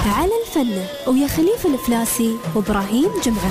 على الفن ويا خليفة الفلاسي وإبراهيم جمعة.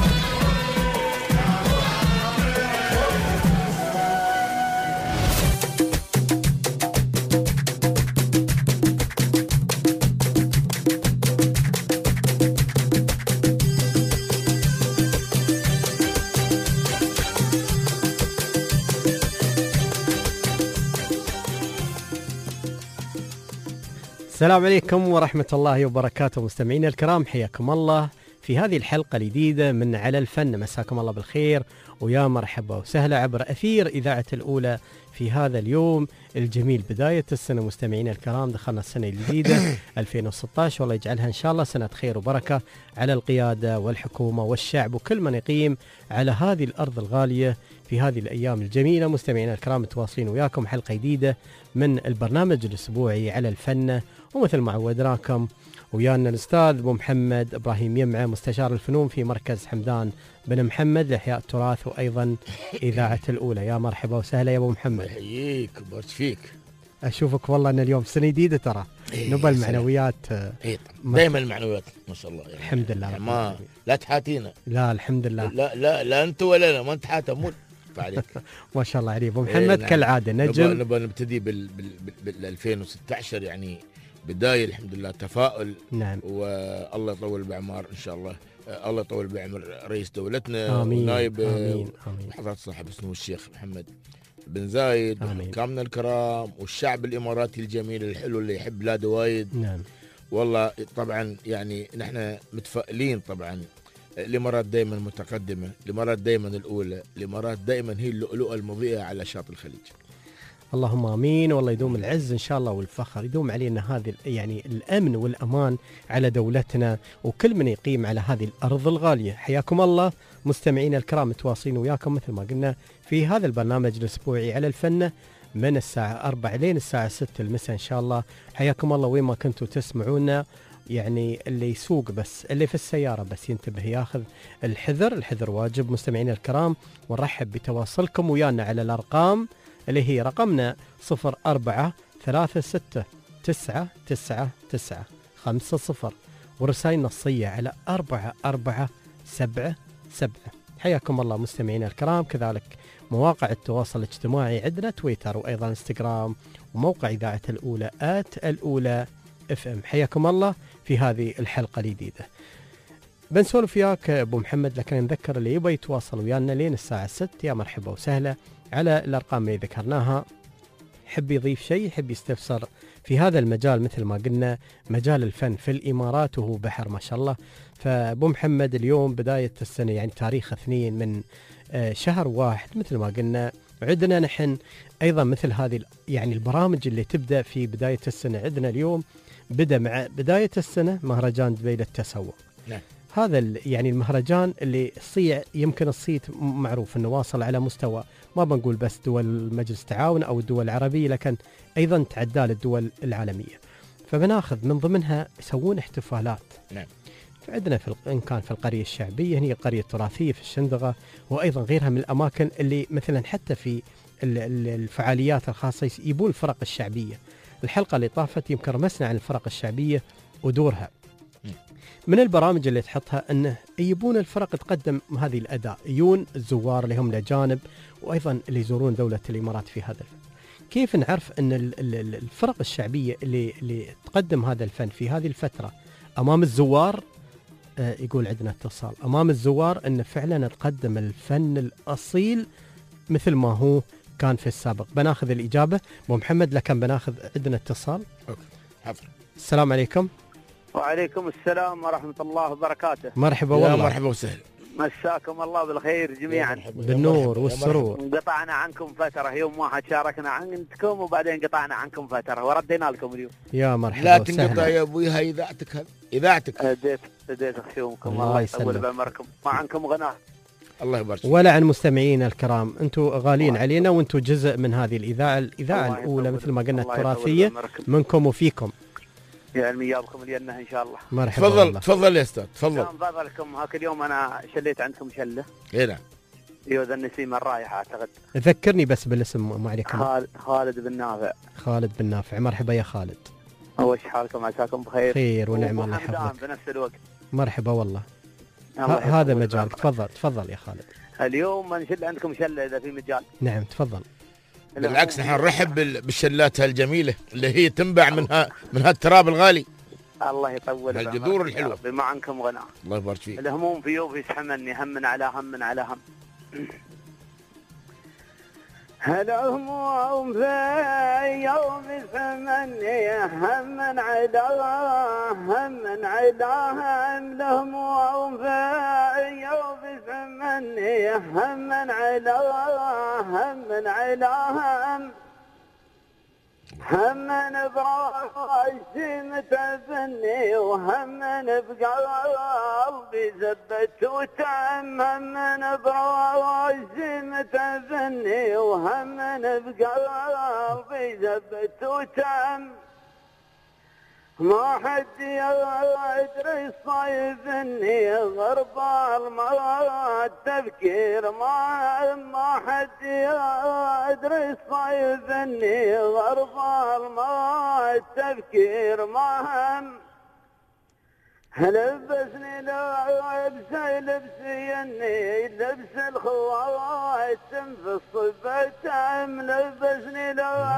السلام عليكم ورحمة الله وبركاته مستمعينا الكرام، حياكم الله في هذه الحلقة الجديدة من على الفن. مساكم الله بالخير ويا مرحبا وسهلا عبر أثير إذاعة الأولى في هذا اليوم الجميل، بداية السنة. مستمعينا الكرام دخلنا السنة الجديدة 2016، والله يجعلها إن شاء الله سنة خير وبركة على القيادة والحكومة والشعب وكل من يقيم على هذه الأرض الغالية في هذه الأيام الجميلة. مستمعينا الكرام متواصلين وياكم حلقة جديدة من البرنامج الأسبوعي على الفن، ومثل ما عودناكم ويانا الأستاذ أبو محمد إبراهيم يمعة مستشار الفنون في مركز حمدان بن محمد لإحياء التراث وأيضا إذاعة الأولى. يا مرحبا وسهلا يا أبو محمد. يحييك وبارك فيك. أشوفك والله أن اليوم سنة جديدة ترى. نبى المعنويات دائما المعنويات ما شاء الله يعني. الحمد لله يعني ما لا تحاتينا. لا الحمد لله. لا أنت ولا أنا ما نتحاتمون عليك. ما شاء الله عليك أبو محمد. نعم. كالعادة نجم. نبى نبتدي بال 2016 يعني بداية الحمد لله تفاؤل. نعم. والله يطول بعمر إن شاء الله. الله يطول بعمر رئيس دولتنا. آمين. ونائب آمين. وحضرة صاحب السمو الشيخ محمد بن زايد وحكامنا الكرام والشعب الإماراتي الجميل الحلو اللي يحب بلاده وايد. نعم. والله طبعا يعني نحن متفائلين. طبعا الإمارات دائما متقدمة، الإمارات دائما الأولى، الإمارات دائما هي اللؤلؤة المضيئة على شاطئ الخليج. اللهم امين، والله يدوم العز ان شاء الله والفخر يدوم علينا هذه يعني الامن والامان على دولتنا وكل من يقيم على هذه الارض الغاليه. حياكم الله مستمعينا الكرام، متواصلين وياكم مثل ما قلنا في هذا البرنامج الاسبوعي على الفن من الساعه 4 لين الساعه 6 المساء ان شاء الله. حياكم الله وين ما كنتوا تسمعونا، يعني اللي يسوق بس اللي في السياره بس ينتبه ياخذ الحذر واجب. مستمعينا الكرام ونرحب بتواصلكم ويانا على الارقام اللي هي رقمنا 0436999950 ورسائل نصية على 4477. حياكم الله مستمعينا الكرام. كذلك مواقع التواصل الاجتماعي عندنا تويتر وأيضا انستغرام وموقع إذاعة الأولى @الأولى FM. حياكم الله في هذه الحلقة الجديدة. بنسولف وياك أبو محمد، لكن نذكر اللي يبغى يتواصل ويانا لين الساعة 6 يا مرحبا وسهلا على الأرقام اللي ذكرناها. حب يضيف شيء، حب يستفسر في هذا المجال مثل ما قلنا مجال الفن في الإمارات وهو بحر ما شاء الله. فأبو محمد اليوم بداية السنة يعني تاريخ 2 من شهر 1 مثل ما قلنا، عندنا نحن أيضا مثل هذه يعني البرامج اللي تبدأ في بداية السنة. عندنا اليوم بدأ مع بداية السنة مهرجان دبي للتسوق. نعم. هذا يعني المهرجان اللي صيع يمكن الصيت معروف انه واصل على مستوى ما بنقول بس دول مجلس التعاون او الدول العربيه، لكن ايضا تعدى للدول العالميه. فبناخذ من ضمنها يسوون احتفالات. نعم. فعندنا ان كان في القريه الشعبيه، هي قريه تراثيه في الشندقه، وايضا غيرها من الاماكن اللي مثلا حتى في الفعاليات الخاصه يبون الفرق الشعبيه. الحلقه اللي طافت يمكن رمسنا عن الفرق الشعبيه ودورها. من البرامج اللي تحطها أنه يبون الفرق تقدم هذه الأداء، يجون الزوار اللي هم الأجانب وأيضا اللي يزورون دولة الإمارات في هذا الفن. كيف نعرف أن الفرق الشعبية اللي تقدم هذا الفن في هذه الفترة أمام الزوار، يقول عندنا اتصال أمام الزوار أن فعلا تقدم الفن الأصيل مثل ما هو كان في السابق؟ بناخذ الإجابة أبو محمد، لكن بناخذ عندنا اتصال. حاضر. السلام عليكم. وعليكم السلام ورحمة الله وبركاته. مرحبا والله. مرحبا وسهلا. مساكم الله بالخير جميعا. بالنور والسرور. انقطعنا عنكم فترة، يوم واحد شاركنا عندكم وبعدين قطعنا عنكم فترة وردينا لكم اليوم. يا مرحبا. لا تنقطع يا ابوي، هاي اذاعتك. هذه اذاعتك. اديت خيومكم. الله يطول بعمركم. ما عنكم غناء. الله يبارك. ولا عن مستمعينا الكرام، انتم غالين علينا وانتم جزء من هذه الإذاعة الأولى مثل ما قلنا التراثية منكم وفيكم. يا الميابكم لينا ان شاء الله. مرحبا. تفضل يا استاذ تفضل. فضلكم. هاك اليوم انا شليت عندكم شله. اي نعم. ذا النسيم الرايح اعتقد. ذكرني بس بالاسم ما عليكم. خالد بن نافع. خالد بن نافع. مرحبا يا خالد. وش حالكم؟ عساكم بخير. خير ونعم الله وحمدان يحفظك. بنفس الوقت. مرحبا والله. الله هذا يحفظك مجال. ويبارك. تفضل يا خالد. اليوم نشل عندكم شله اذا في مجال. نعم تفضل. بالعكس نحن نرحب بالشلات هالجميله اللي هي تنبع من هالتراب الغالي. الله يطول الجذور الحلوة. بما عنكم غنى. الله يبارك فيك. الهموم في يوم يسحمني هم على هم على هم. الهموم في يوم يسحمني هم على هم على هم. الهموم في يوم يسحمني هم على هم على هم. هم براسي متفني وهم بقلبي زبت وتم. هم براسي متفني وهم بقلبي زبت وتم. ما حد يدري صيفني غرب المرأة التفكير. ما حد يدري صيفني غرب المرأة التفكير. ما هم لبسني لبسي اني لبس الخواتم في الصبتم. لبسني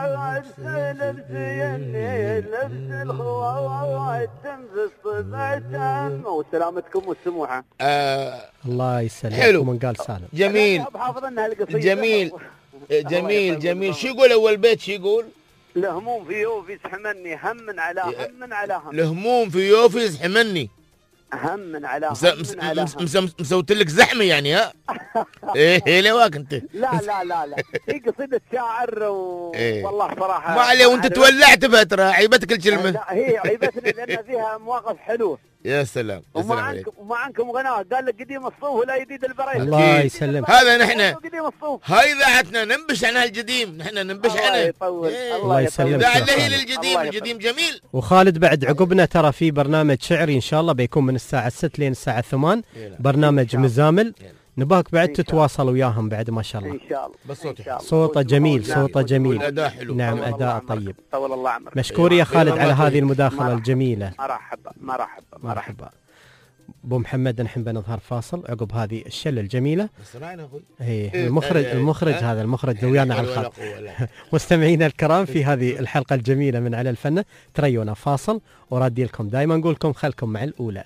لبسي اني لبس الخواتم في الصبتم. وسلامتكم والسموحه. الله يسلمك. حلو. ومن قال سالم. جميل بحافظ انها القصيده. جميل. شو يقول اول بيت؟ شو يقول؟ الهموم في يوفي يسحمني هم على هم على هم. الهموم في يوفي يزحمني هم على هم على هم. مسوت لك زحمه يعني ها؟ ايه لواك انت. لا هي قصيدة شاعر والله صراحة ما عليه وانت تولعت فترة عيبتك الكلمة. لا هي عيبتني لأن فيها مواقف حلوة. يا سلام وما عنكم غناء. قال لك قديم الصوف ولا جديد البريد. الله يسلمك. هذا نحن قديم الصوف. هاي اذاعتنا ننبش عن هالقديم. نحن ننبش عنه. الله يطول. الله يسلمك. اذاعة اللي للقديم. القديم جميل. وخالد بعد عقبنا ترى في برنامج شعري ان شاء الله بيكون من الساعة 6 لين الساعة 8. برنامج مزامل. نباك بعد تتواصل وياهم بعد ما شاء الله. ان شاء الله. بس صوته جميل. صوته جميل. والاداء حلو. نعم اداء طيب. طول الله عمرك. مشكور يا خالد على هذه المداخلة الجميلة. مرحبا. ابو محمد نحن بنظهر فاصل عقب هذه الشله الجميله. سمعنا اخوي. هي المخرج هذا المخرج ويانا على الخط. مستمعينا الكرام في هذه الحلقه الجميله من على الفن تريونا فاصل ورادي لكم دائما نقول لكم خلكم مع الاولى.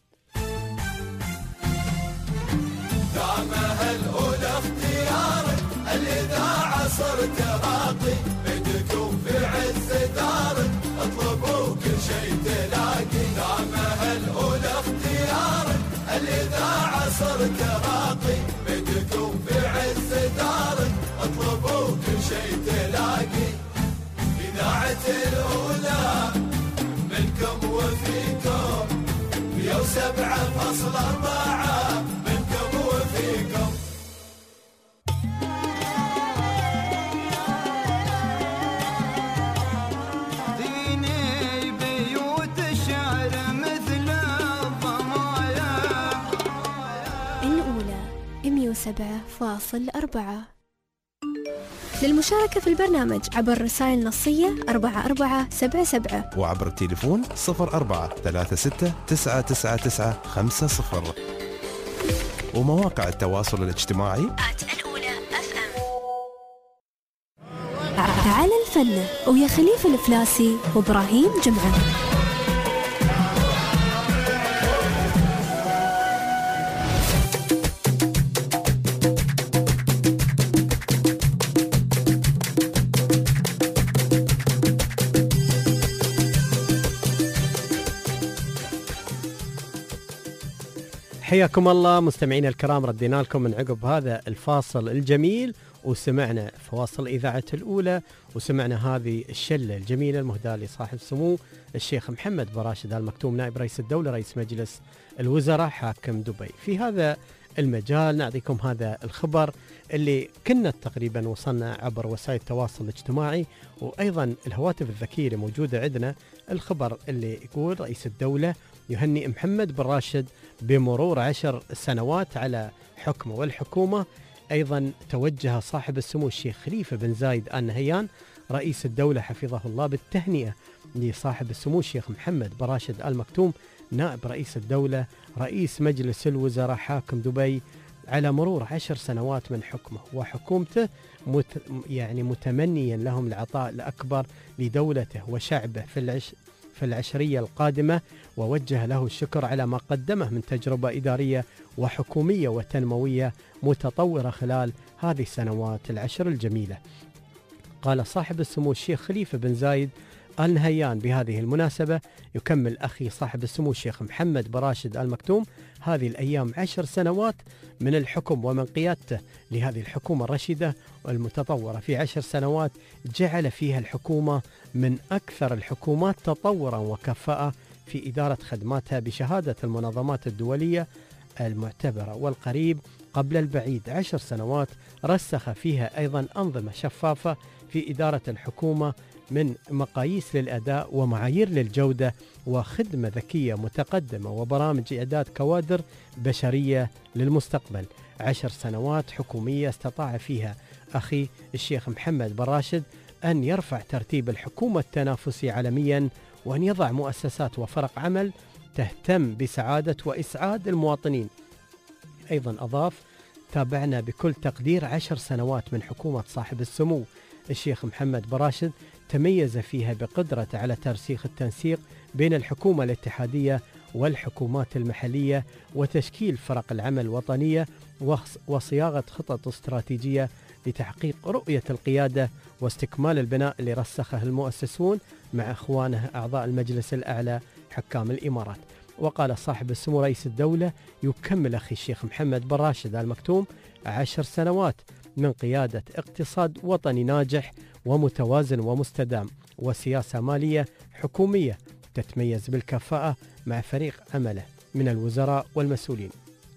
دعمها الأولى اختيارك الإذاعة صرت راقي بدكم في عز دارك اطلبوا كل شيء تلاقي. دعمها الأولى اختيارك الإذاعة صرت راقي بدكم في عز دارك اطلبوا كل شيء تلاقي. إذاعة الأولى منكم وفيكم 107.4 منكم وفيكم. ديني بيوت الشعر مثل الضمايا. الأولى 107.4. للمشاركة في البرنامج عبر الرسائل النصية 4477 وعبر التليفون 0436999950 ومواقع التواصل الاجتماعي الأولى FM. تعال الفن ويا خليفة الفلاسي وإبراهيم جمعة. حياكم الله مستمعينا الكرام. ردينا لكم من عقب هذا الفاصل الجميل وسمعنا فواصل إذاعة الأولى وسمعنا هذه الشلة الجميلة المهداة لصاحب سمو الشيخ محمد بن راشد آل مكتوم نائب رئيس الدولة رئيس مجلس الوزراء حاكم دبي. في هذا المجال نعطيكم هذا الخبر اللي كنا تقريبا وصلنا عبر وسائل التواصل الاجتماعي وأيضا الهواتف الذكية موجودة عندنا. الخبر اللي يقول رئيس الدولة يهنئ محمد بن راشد بمرور 10 سنوات على حكمه والحكومة. أيضا توجه صاحب السمو الشيخ خليفة بن زايد آل نهيان رئيس الدولة حفظه الله بالتهنئة لصاحب السمو الشيخ محمد براشد آل مكتوم نائب رئيس الدولة رئيس مجلس الوزراء حاكم دبي على مرور 10 سنوات من حكمه وحكومته، متمنيا لهم العطاء الأكبر لدولته وشعبه في العشرية القادمة، ووجه له الشكر على ما قدمه من تجربة إدارية وحكومية وتنموية متطورة خلال هذه السنوات العشر الجميلة. قال صاحب السمو الشيخ خليفة بن زايد آل نهيان بهذه المناسبة: يكمل أخي صاحب السمو الشيخ محمد براشد آل مكتوم هذه الأيام 10 سنوات من الحكم ومن قيادته لهذه الحكومة الرشيدة والمتطورة. في 10 سنوات جعل فيها الحكومة من أكثر الحكومات تطورا وكفاءة في إدارة خدماتها بشهادة المنظمات الدولية المعتبرة. والقريب قبل البعيد 10 سنوات رسخ فيها أيضا أنظمة شفافة في إدارة الحكومة من مقاييس للأداء ومعايير للجودة وخدمة ذكية متقدمة وبرامج إعداد كوادر بشرية للمستقبل. 10 سنوات حكومية استطاع فيها أخي الشيخ محمد براشد أن يرفع ترتيب الحكومة التنافسي عالميا، وأن يضع مؤسسات وفرق عمل تهتم بسعادة وإسعاد المواطنين. أيضا أضاف: تابعنا بكل تقدير 10 سنوات من حكومة صاحب السمو الشيخ محمد براشد تميز فيها بقدرته على ترسيخ التنسيق بين الحكومة الاتحادية والحكومات المحلية وتشكيل فرق العمل الوطنية وصياغة خطط استراتيجية لتحقيق رؤية القيادة واستكمال البناء اللي رسخه المؤسسون مع إخوانه أعضاء المجلس الأعلى حكام الإمارات. وقال صاحب السمو رئيس الدولة: يكمل أخي الشيخ محمد براشد آل مكتوم 10 سنوات من قيادة اقتصاد وطني ناجح ومتوازن ومستدام وسياسة مالية حكومية تتميز بالكفاءة مع فريق عمله من الوزراء والمسؤولين.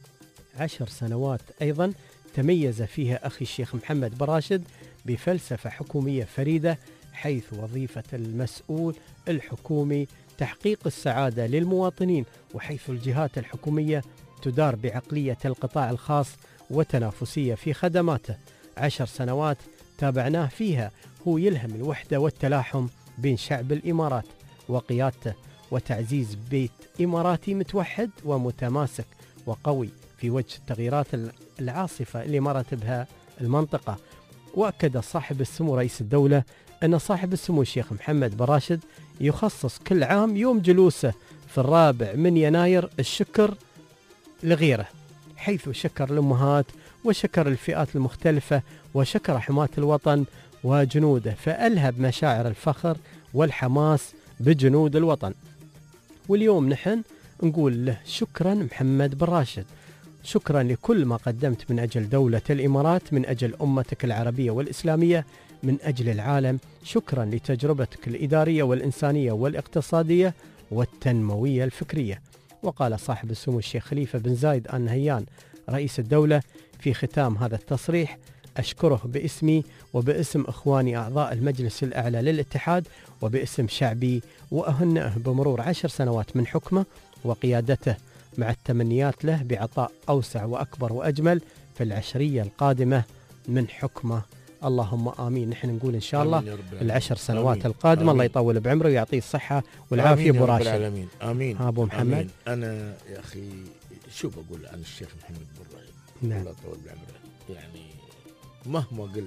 10 سنوات أيضا تميز فيها أخي الشيخ محمد براشد بفلسفة حكومية فريدة، حيث وظيفة المسؤول الحكومي تحقيق السعادة للمواطنين، وحيث الجهات الحكومية تدار بعقلية القطاع الخاص وتنافسية في خدماته. 10 سنوات تابعناه فيها هو يلهم الوحدة والتلاحم بين شعب الإمارات وقيادته، وتعزيز بيت إماراتي متوحد ومتماسك وقوي في وجه التغييرات العاصفة اللي مرت بها المنطقة. وأكد صاحب السمو رئيس الدولة أن صاحب السمو الشيخ محمد براشد يخصص كل عام يوم جلوسه في 4 يناير الشكر لغيره، حيث شكر الأمهات وشكر الفئات المختلفة وشكر حماة الوطن وجنوده، فألهب مشاعر الفخر والحماس بجنود الوطن. واليوم نحن نقول له شكرا محمد براشد، شكرا لكل ما قدمت من أجل دولة الإمارات، من أجل أمتك العربية والإسلامية، من أجل العالم. شكرا لتجربتك الإدارية والإنسانية والاقتصادية والتنموية الفكرية. وقال صاحب السمو الشيخ خليفة بن زايد آل نهيان رئيس الدولة في ختام هذا التصريح: أشكره باسمي وباسم إخواني أعضاء المجلس الأعلى للاتحاد وباسم شعبي، وأهنئه بمرور 10 سنوات من حكمه وقيادته، مع التمنيات له بعطاء أوسع وأكبر وأجمل في العشرية القادمة من حكمه. اللهم آمين. نحن نقول إن شاء الله 10 سنوات آمين. القادمة آمين. الله يطول بعمره ويعطيه الصحة والعافية. آمين يا أبو رب راشد. العالمين. آمين. أبو محمد. آمين. أنا يا أخي شو بقول عن الشيخ محمد بن راشد؟ نعم. الله يطول بعمره. يعني مهما قلت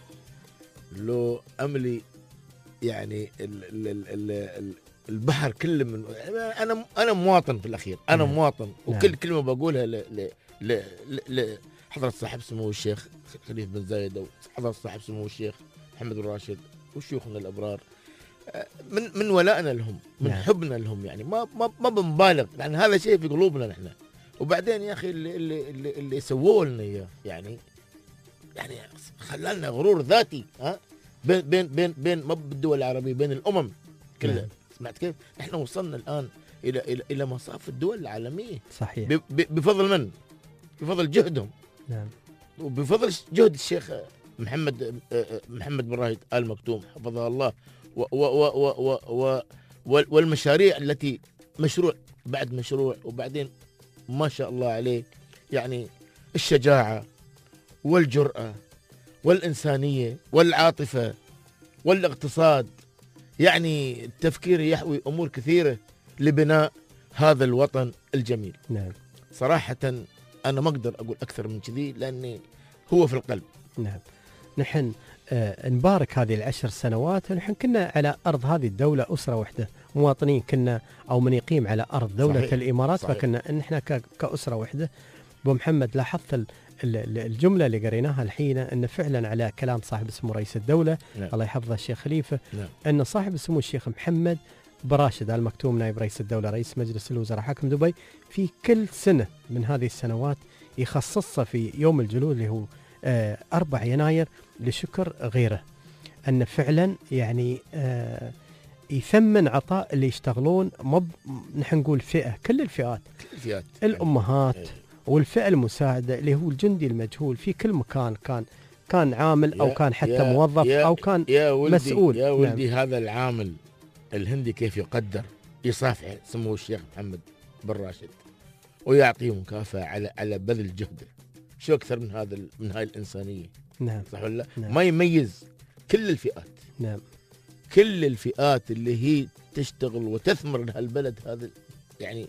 لو أملي يعني البحر كله من أنا مواطن في الأخير، أنا نعم. مواطن، وكل نعم. كلمة بقولها لحضرة صاحب سمو الشيخ خليفة بن زايد أو حضرة صاحب سمو الشيخ محمد بن راشد وشيوخنا الأبرار، من ولائنا لهم، من نعم. حبنا لهم، يعني ما بنبالغ، يعني هذا شيء في قلوبنا نحن. وبعدين يا أخي اللي سووه لنا إياه يعني خلالنا غرور ذاتي، ها، بين ما بالدول العربية، بين الأمم كلها. نعم. سمعت كيف؟ نحن وصلنا الآن إلى مصاف الدول العالمية. صحيح. بفضل من؟ بفضل جهدهم. نعم. وبفضل جهد الشيخ محمد بن راشد آل مكتوم حفظه الله، والمشاريع التي مشروع بعد مشروع، وبعدين ما شاء الله عليه، يعني الشجاعة والجرأة والإنسانية والعاطفة والاقتصاد، يعني التفكير يحوي أمور كثيرة لبناء هذا الوطن الجميل. نعم صراحة أنا ما أقدر أقول أكثر من كذي لأني هو في القلب. نعم. نحن نبارك هذه ال10 سنوات. نحن كنا على أرض هذه الدولة أسرة واحدة، مواطنين كنا أو من يقيم على أرض دولة صحيح. الإمارات. صحيح. فكنا نحن كأسرة واحدة. أبو محمد لاحظت الجملة اللي قريناها الحين أن فعلا على كلام صاحب السمو رئيس الدولة نعم. الله يحفظه الشيخ خليفة، نعم. أن صاحب السمو الشيخ محمد براشد آل مكتوم نائب رئيس الدولة رئيس مجلس الوزراء حاكم دبي في كل سنة من هذه السنوات يخصصها في يوم الجلول اللي هو 4 يناير لشكر غيره، أن فعلا يعني يثمن عطاء اللي يشتغلون. نحن نقول فئة، كل الفئات، الفئات، الأمهات يعني. والفئة المساعدة اللي هو الجندي المجهول في كل مكان، كان عامل أو كان حتى موظف أو كان يا ولدي مسؤول. يا ولدي نعم. هذا العامل الهندي كيف يقدر يصافح سمو الشيخ محمد بن راشد ويعطيه مكافأة على بذل جهده. شو أكثر من هاي الإنسانية؟ نعم صح ولا لا؟ نعم. ما يميز كل الفئات. نعم. كل الفئات اللي هي تشتغل وتثمر لهالبلد هذا، يعني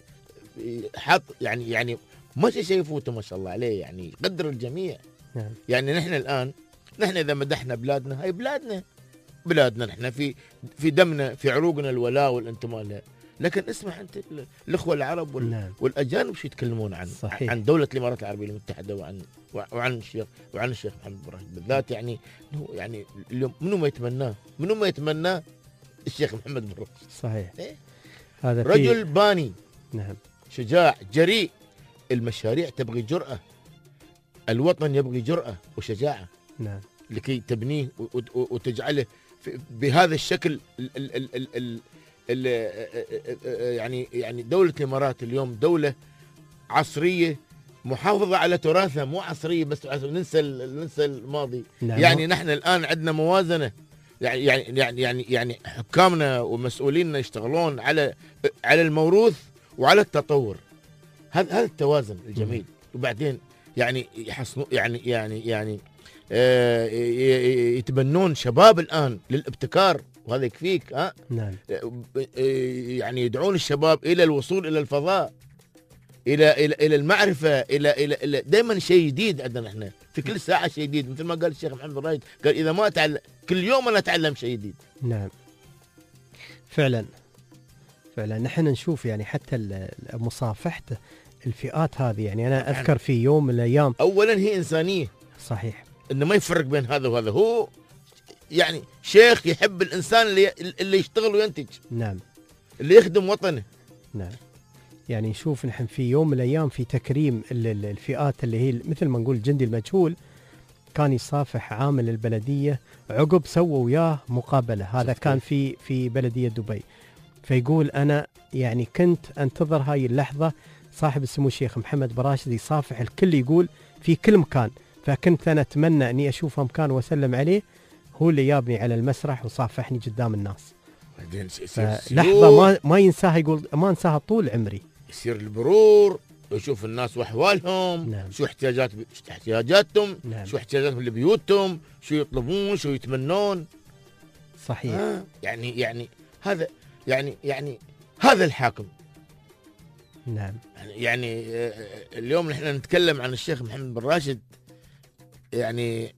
حط يعني ما شيء يفوته ما شاء الله عليه، يعني قدر الجميع. نعم. يعني نحن الآن إذا مدحنا بلادنا، هاي بلادنا نحن في دمنا في عروقنا الولاء والانتماء لها. لكن اسمع أنت الأخوة العرب نعم. والأجانب شو يتكلمون عن دولة الإمارات العربية المتحدة وعن الشيخ محمد بن راشد بالذات. يعني اليوم منو ما يتمناه الشيخ محمد بن راشد. صحيح. إيه؟ هذا رجل باني. نعم. شجاع جريء. المشاريع تبغي جرأة، الوطن يبغي جرأة وشجاعة. نعم. لكي تبنيه وتجعله بهذا الشكل. يعني دولة الإمارات اليوم دولة عصرية محافظة على تراثها، مو عصرية بس ننسى الماضي. نعم. يعني نحن الآن عندنا موازنة، يعني حكامنا ومسؤوليننا يشتغلون على الموروث وعلى التطور. هذا التوازن الجميل. وبعدين يعني يحصنوا يعني يتبنون شباب الآن للابتكار، وهذا يكفيك. نعم. يعني يدعون الشباب إلى الوصول إلى الفضاء، إلى المعرفة، إلى دائما شيء جديد عندنا احنا، في كل ساعة شيء جديد. مثل ما قال الشيخ محمد بن راشد، قال إذا ما أتعلم كل يوم أنا أتعلم شيء جديد. نعم فعلا نحن نشوف يعني حتى مصافحة الفئات هذه. يعني أنا أذكر في يوم من الأيام، أولا هي إنسانية. صحيح. إنه ما يفرق بين هذا وهذا. هو يعني شيخ يحب الإنسان اللي يشتغل وينتج. نعم. اللي يخدم وطنه. نعم. يعني نشوف نحن في يوم من الأيام في تكريم الفئات اللي هي مثل ما نقول الجندي المجهول، كان يصافح عامل البلدية عقب سووا وياه مقابلة. هذا كان في بلدية دبي. فيقول أنا يعني كنت أنتظر هاي اللحظة، صاحب السمو الشيخ محمد بن راشد يصافح الكل، يقول في كل مكان. فكنت أنا أتمنى أني أشوفه مكان وأسلم عليه، هو اللي جابني على المسرح وصافحني قدام الناس. لحظة ما ينساها، يقول ما انساها طول عمري. يصير البرور ويشوف الناس واحوالهم. نعم. شو احتياجاتهم. نعم. شو احتياجاتهم لبيوتهم، شو يطلبون، شو يتمنون. صحيح. يعني هذا يعني هذا الحاكم. نعم. يعني اليوم نحن نتكلم عن الشيخ محمد بن راشد. يعني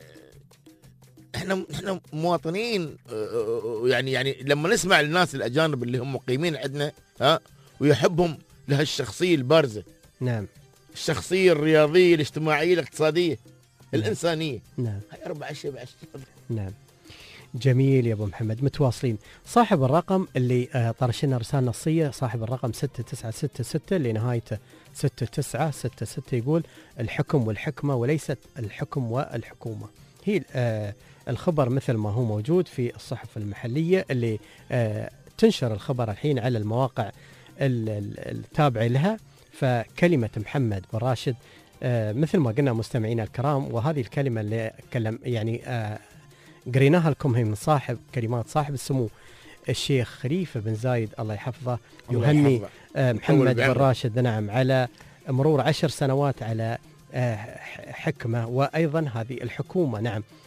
احنا مواطنين. يعني لما نسمع الناس الاجانب اللي هم مقيمين عندنا ويحبهم لهالشخصيه البارزه. نعم. الشخصيه الرياضيه الاجتماعيه الاقتصاديه. نعم. الانسانيه. نعم. هاي 4 أشياء بعد. نعم. جميل يا ابو محمد. متواصلين. صاحب الرقم اللي طرش لنا رساله نصيه، صاحب الرقم 6966 اللي نهايته 6966، يقول الحكم والحكمه وليست الحكم والحكومه. هي الخبر مثل ما هو موجود في الصحف المحليه اللي تنشر الخبر الحين على المواقع التابعه لها. فكلمه محمد بن راشد مثل ما قلنا مستمعينا الكرام، وهذه الكلمه اللي يعني قريناها لكم هي من كلمات صاحب السمو الشيخ خليفة بن زايد الله يحفظه، يهني محمد بن راشد نعم على مرور 10 سنوات على حكمة، وأيضا هذه الحكومة نعم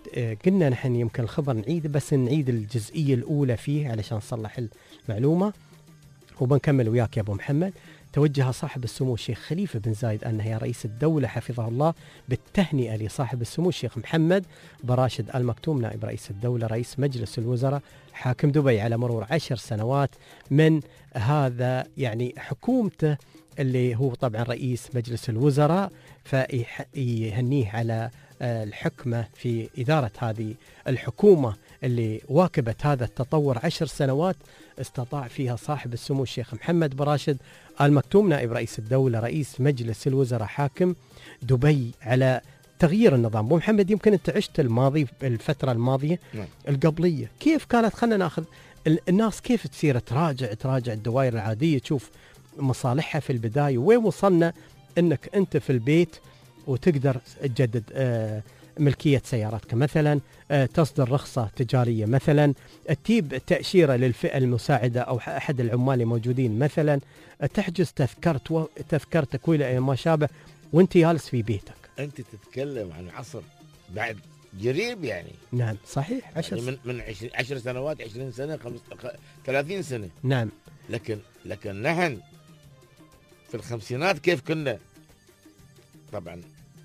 قلنا نحن يمكن الخبر نعيد، بس نعيد الجزئية الأولى فيه علشان نصلح المعلومة وبنكمل وياك يا أبو محمد. توجه صاحب السمو الشيخ خليفة بن زايد آل نهيان رئيس الدولة حفظه الله بالتهنئة لصاحب السمو الشيخ محمد براشد آل مكتوم نائب رئيس الدولة رئيس مجلس الوزراء حاكم دبي على مرور 10 سنوات من هذا يعني حكومته اللي هو طبعا رئيس مجلس الوزراء، فيهنيه على الحكمة في إدارة هذه الحكومة اللي واكبت هذا التطور 10 سنوات استطاع فيها صاحب السمو الشيخ محمد براشد آل مكتوم نائب رئيس الدولة رئيس مجلس الوزراء حاكم دبي على تغيير النظام. أبو محمد يمكن أنت عشت الماضي الفترة الماضية القبلية، كيف كانت؟ خلنا ناخذ الناس كيف تصير تراجع الدوائر العادية، تشوف مصالحها في البداية، وين وصلنا انك انت في البيت وتقدر تجدد ملكية سياراتك مثلا، تصدر رخصة تجارية مثلا، تجيب تأشيرة للفئة المساعدة أو أحد العمال الموجودين مثلا، تحجز تذكرتك ولا ما شابه وانت جالس في بيتك. أنت تتكلم عن عصر بعد قريب يعني. نعم صحيح، يعني من 10 سنوات 20 سنة 30 سنة. نعم. لكن نحن في الخمسينات كيف كنا؟ طبعا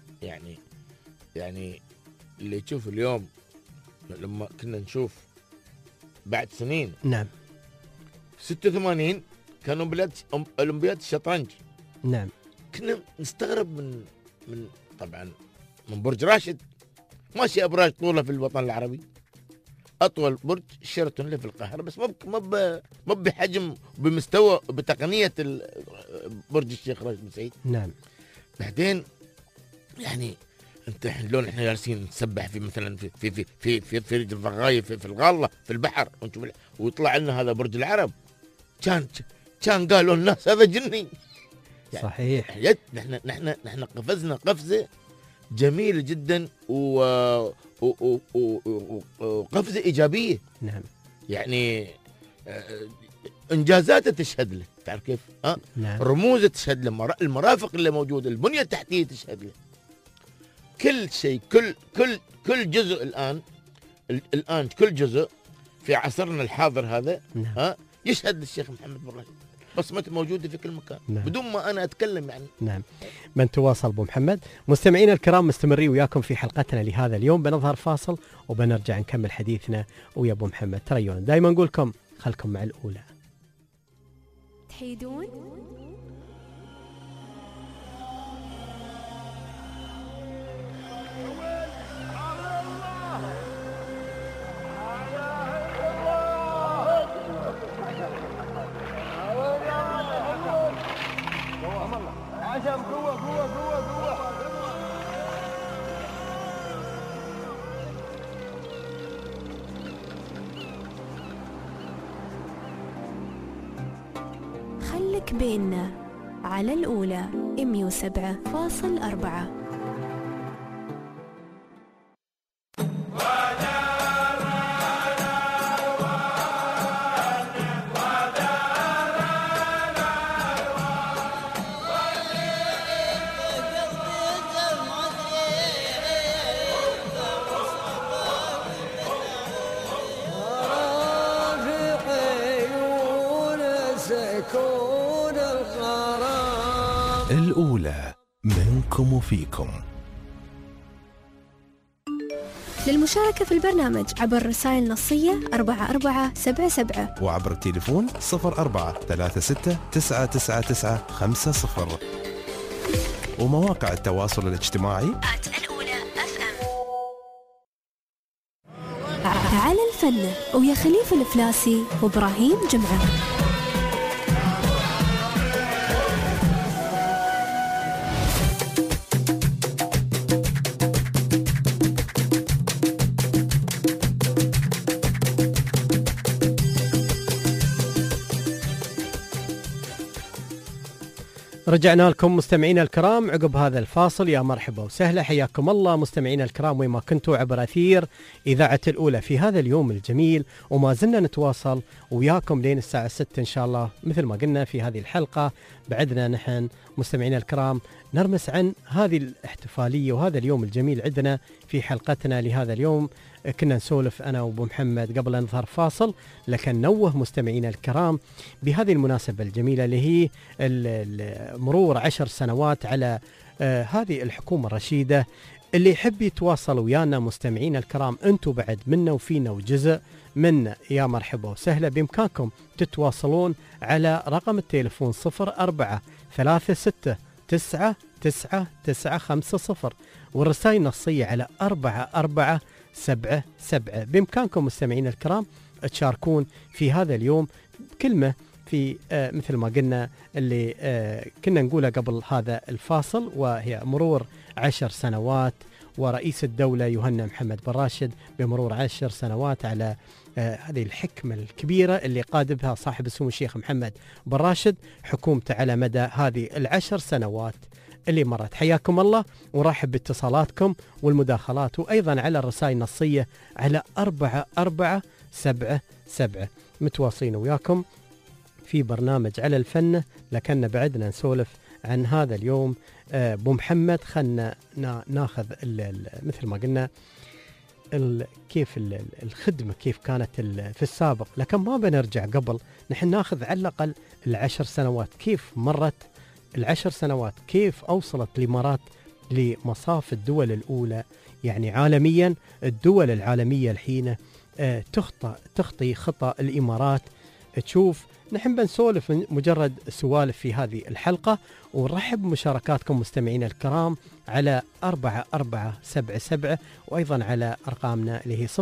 يعني اللي تشوف اليوم لما كنا نشوف بعد سنين. نعم. 86 كان أولمبياد الشطرنج. نعم. كنا نستغرب من طبعا من برج راشد، ماشي أبراج طولة في الوطن العربي، أطول برج شيراتون اللي في القاهرة، بس ما بحجم بمستوى بتقنية برج الشيخ راشد بن سعيد. نعم. بعدين يعني انت لون احنا جالسين نسبح في مثلا في رجل الضغاية في الغالة في البحر ويطلع لنا هذا برج العرب، كان قالوا الناس هذا جني. يعني صحيح. نحن قفزنا قفزة جميلة جدا وقفزة إيجابية. نعم. يعني إنجازاته تشهد له، تعرف كيف؟ نعم. رموزه تشهد له، المرافق اللي موجودة، البنية التحتية تشهد له، كل شيء كل جزء الآن كل جزء في عصرنا الحاضر هذا. نعم. يشهد للشيخ محمد بن راشد، بصمته موجودة في كل مكان. نعم. بدون ما أنا أتكلم يعني. نعم. من تواصل أبو محمد. مستمعينا الكرام مستمرين وياكم في حلقتنا لهذا اليوم، بنظهر فاصل وبنرجع نكمل حديثنا ويا أبو محمد. تريون دائما نقول لكم خلكم مع الأولى. تحيدون خلك بيننا على الأولى 107.4. الأولى منكم وفيكم. للمشاركة في البرنامج عبر الرسائل النصية 4477 وعبر التليفون 0436999950 ومواقع التواصل الاجتماعي الأولى FM. على الفن ويا خليفة الفلاسي وإبراهيم جمعة. رجعنا لكم مستمعينا الكرام عقب هذا الفاصل. يا مرحبا وسهلا، حياكم الله مستمعينا الكرام وين ما كنتوا عبر أثير إذاعة الأولى في هذا اليوم الجميل، وما زلنا نتواصل وياكم لين الساعة 6 إن شاء الله. مثل ما قلنا في هذه الحلقة بعدنا نحن مستمعينا الكرام نرمس عن هذه الاحتفالية وهذا اليوم الجميل عندنا في حلقتنا لهذا اليوم. كنا نسولف أنا وأبو محمد قبل أن نظهر فاصل، لكن نوه مستمعينا الكرام بهذه المناسبة الجميلة اللي هي مرور 10 سنوات على هذه الحكومة الرشيدة. اللي يحب يتواصل ويانا مستمعينا الكرام، أنتم بعد منا وفينا وجزء منا، يا مرحبا وسهلا. بإمكانكم تتواصلون على رقم التليفون 0446999950 والرسائل النصية على 4477. بإمكانكم مستمعين الكرام تشاركون في هذا اليوم كلمة في مثل ما قلنا اللي كنا نقوله قبل هذا الفاصل، وهي مرور 10 سنوات ورئيس الدولة يوهنا محمد بن راشد بمرور 10 سنوات على هذه الحكمة الكبيرة اللي قادمها صاحب السمو الشيخ محمد بن راشد حكومته على مدى هذه 10 سنوات اللي مرت. حياكم الله ورحب باتصالاتكم والمداخلات، وأيضا على الرسائل النصية على 4477. متواصلين وياكم في برنامج على الفن، لكن بعدنا نسولف عن هذا اليوم. ابو محمد خلنا ناخذ مثل ما قلنا كيف الخدمة كيف كانت في السابق، لكن ما بنرجع قبل. نحن ناخذ على الأقل 10 سنوات، كيف مرت 10 سنوات، كيف أوصلت الإمارات لمصاف الدول الأولى. يعني عالميا الدول العالمية الحين تخطي خطى الإمارات. تشوف نحن بنسولف مجرد سوالف في هذه الحلقة، ونرحب بمشاركاتكم مستمعين الكرام على 4477 وأيضا على أرقامنا اللي هي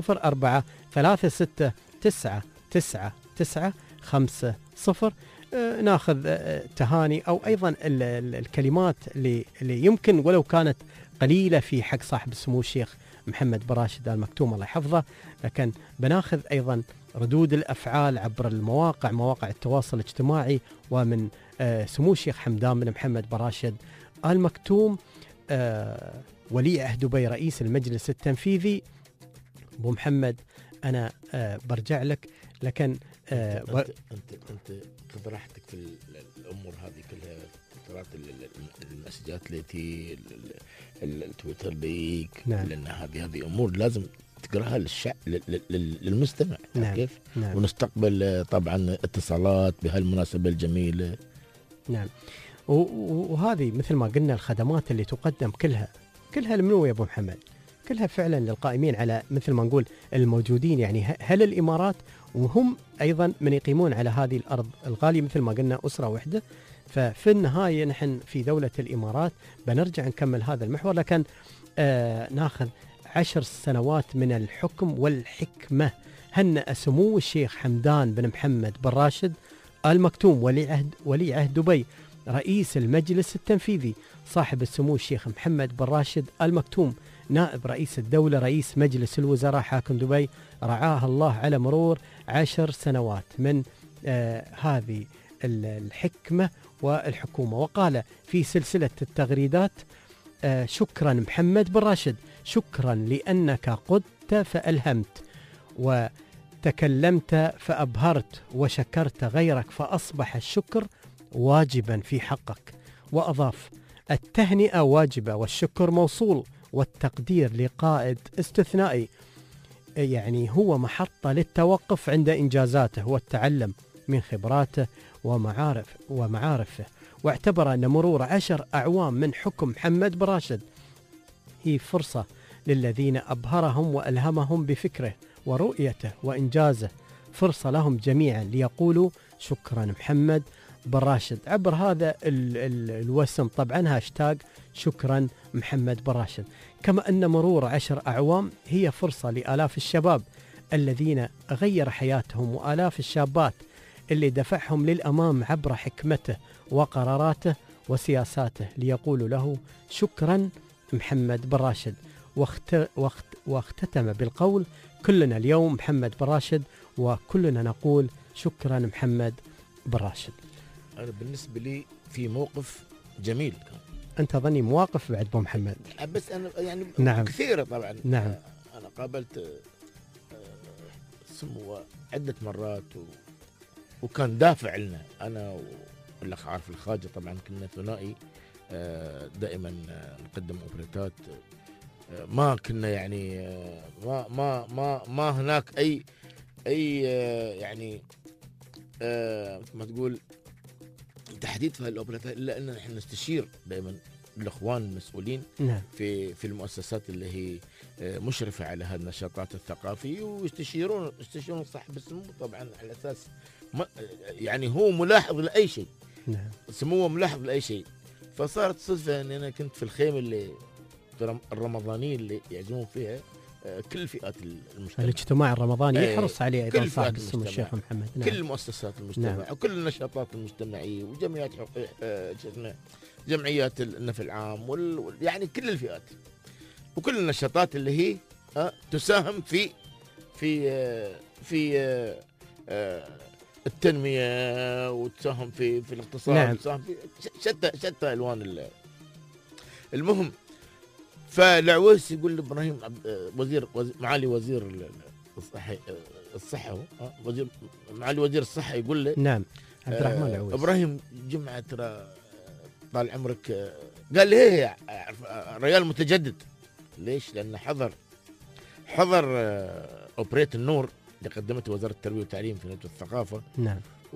0436999950. ناخذ تهاني أو أيضا الكلمات اللي يمكن ولو كانت قليلة في حق صاحب السمو الشيخ محمد بن راشد آل مكتوم الله يحفظه، لكن بناخذ أيضا ردود الأفعال عبر مواقع التواصل الاجتماعي، ومن سمو الشيخ حمدان بن محمد بن راشد آل مكتوم ولي عهد دبي رئيس المجلس التنفيذي. أبو محمد أنا برجع لك، لكن أنت خذ راحتك في الأمور هذه كلها، فترات المسجات التي التويتر بيك. نعم. لأن هذه أمور لازم تقراها للمستمع. نعم. كيف؟ نعم. ونستقبل طبعا اتصالات بهالمناسبة الجميلة. نعم. وهذه مثل ما قلنا الخدمات اللي تقدم كلها لمنو يا أبو محمد؟ كلها فعلا للقائمين على مثل ما نقول الموجودين، يعني هل الإمارات وهم أيضا من يقيمون على هذه الأرض الغالية مثل ما قلنا أسرة واحدة. ففي النهاية نحن في دولة الإمارات بنرجع نكمل هذا المحور، لكن ناخذ 10 سنوات من الحكم والحكمة. هنأ سمو الشيخ حمدان بن محمد بن راشد آل مكتوم ولي عهد دبي رئيس المجلس التنفيذي صاحب السمو الشيخ محمد بن راشد آل مكتوم نائب رئيس الدولة رئيس مجلس الوزراء حاكم دبي، رعاه الله على مرور 10 سنوات من هذه الحكمة والحكومة. وقال في سلسلة التغريدات: شكرا محمد بن راشد، شكرا لأنك قدت فألهمت، وتكلمت فأبهرت، وشكرت غيرك فأصبح الشكر واجبا في حقك. وأضاف: التهنئة واجبة والشكر موصول، والتقدير لقائد استثنائي، يعني هو محطة للتوقف عند إنجازاته والتعلم من خبراته ومعارفه. واعتبر أن مرور 10 أعوام من حكم محمد بن راشد هي فرصة للذين أبهرهم وألهمهم بفكره ورؤيته وإنجازه، فرصة لهم جميعا ليقولوا شكرا محمد بن راشد عبر هذا الوسم، طبعا هاشتاج شكرا محمد بن راشد. كما أن مرور 10 أعوام هي فرصة لآلاف الشباب الذين غير حياتهم، وآلاف الشابات اللي دفعهم للأمام عبر حكمته وقراراته وسياساته، ليقولوا له شكرا محمد بن راشد. واختتم بالقول: كلنا اليوم محمد بن راشد، وكلنا نقول شكرا محمد بن راشد. أنا بالنسبة لي في موقف جميل. أنت ظني مواقف بعد أبو محمد. بس أنا يعني نعم. كثيرة طبعا. نعم. أنا قابلت سموه عدة مرات وكان دافع لنا أنا والأخ عارف الخاجة. طبعا كنا ثنائي دائما نقدم أوبريتات. ما كنا يعني ما هناك أي يعني ما تقول تحديد في هالأوبريتات إلا أن نحن نستشير دائما الإخوان المسؤولين نعم. في المؤسسات اللي هي مشرفة على هذه النشاطات الثقافية، ويستشيرون صاحب السمو طبعا على أساس يعني هو ملاحظ لأي شيء. نعم. سموه ملاحظ لأي شيء. فصارت صدفة أن أنا كنت في الخيمة اللي الرمضانية اللي يعزمون فيها كل فئات المجتمع. الاجتماع الرمضاني يحرص عليه أيضا كل صاحب فئات السمو المجتمع. الشيخ محمد. نعم. كل مؤسسات المجتمع. نعم. وكل النشاطات المجتمعية وجمعيات جمعيات النفع العام يعني كل الفئات وكل النشاطات اللي هي تساهم في التنمية وتساهم في الاقتصاد. نعم. تساهم في شتى ألوان المهم. فالعويس يقول لإبراهيم معالي وزير الصحة وزير معالي وزير الصحة يقول له نعم عبد الرحمن العويس إبراهيم جمعة ترى طال عمرك. قال لي هي ريال متجدد. ليش؟ لأنه حضر أوبريت النور اللي قدمته وزارة التربية والتعليم في نادي الثقافة. نعم.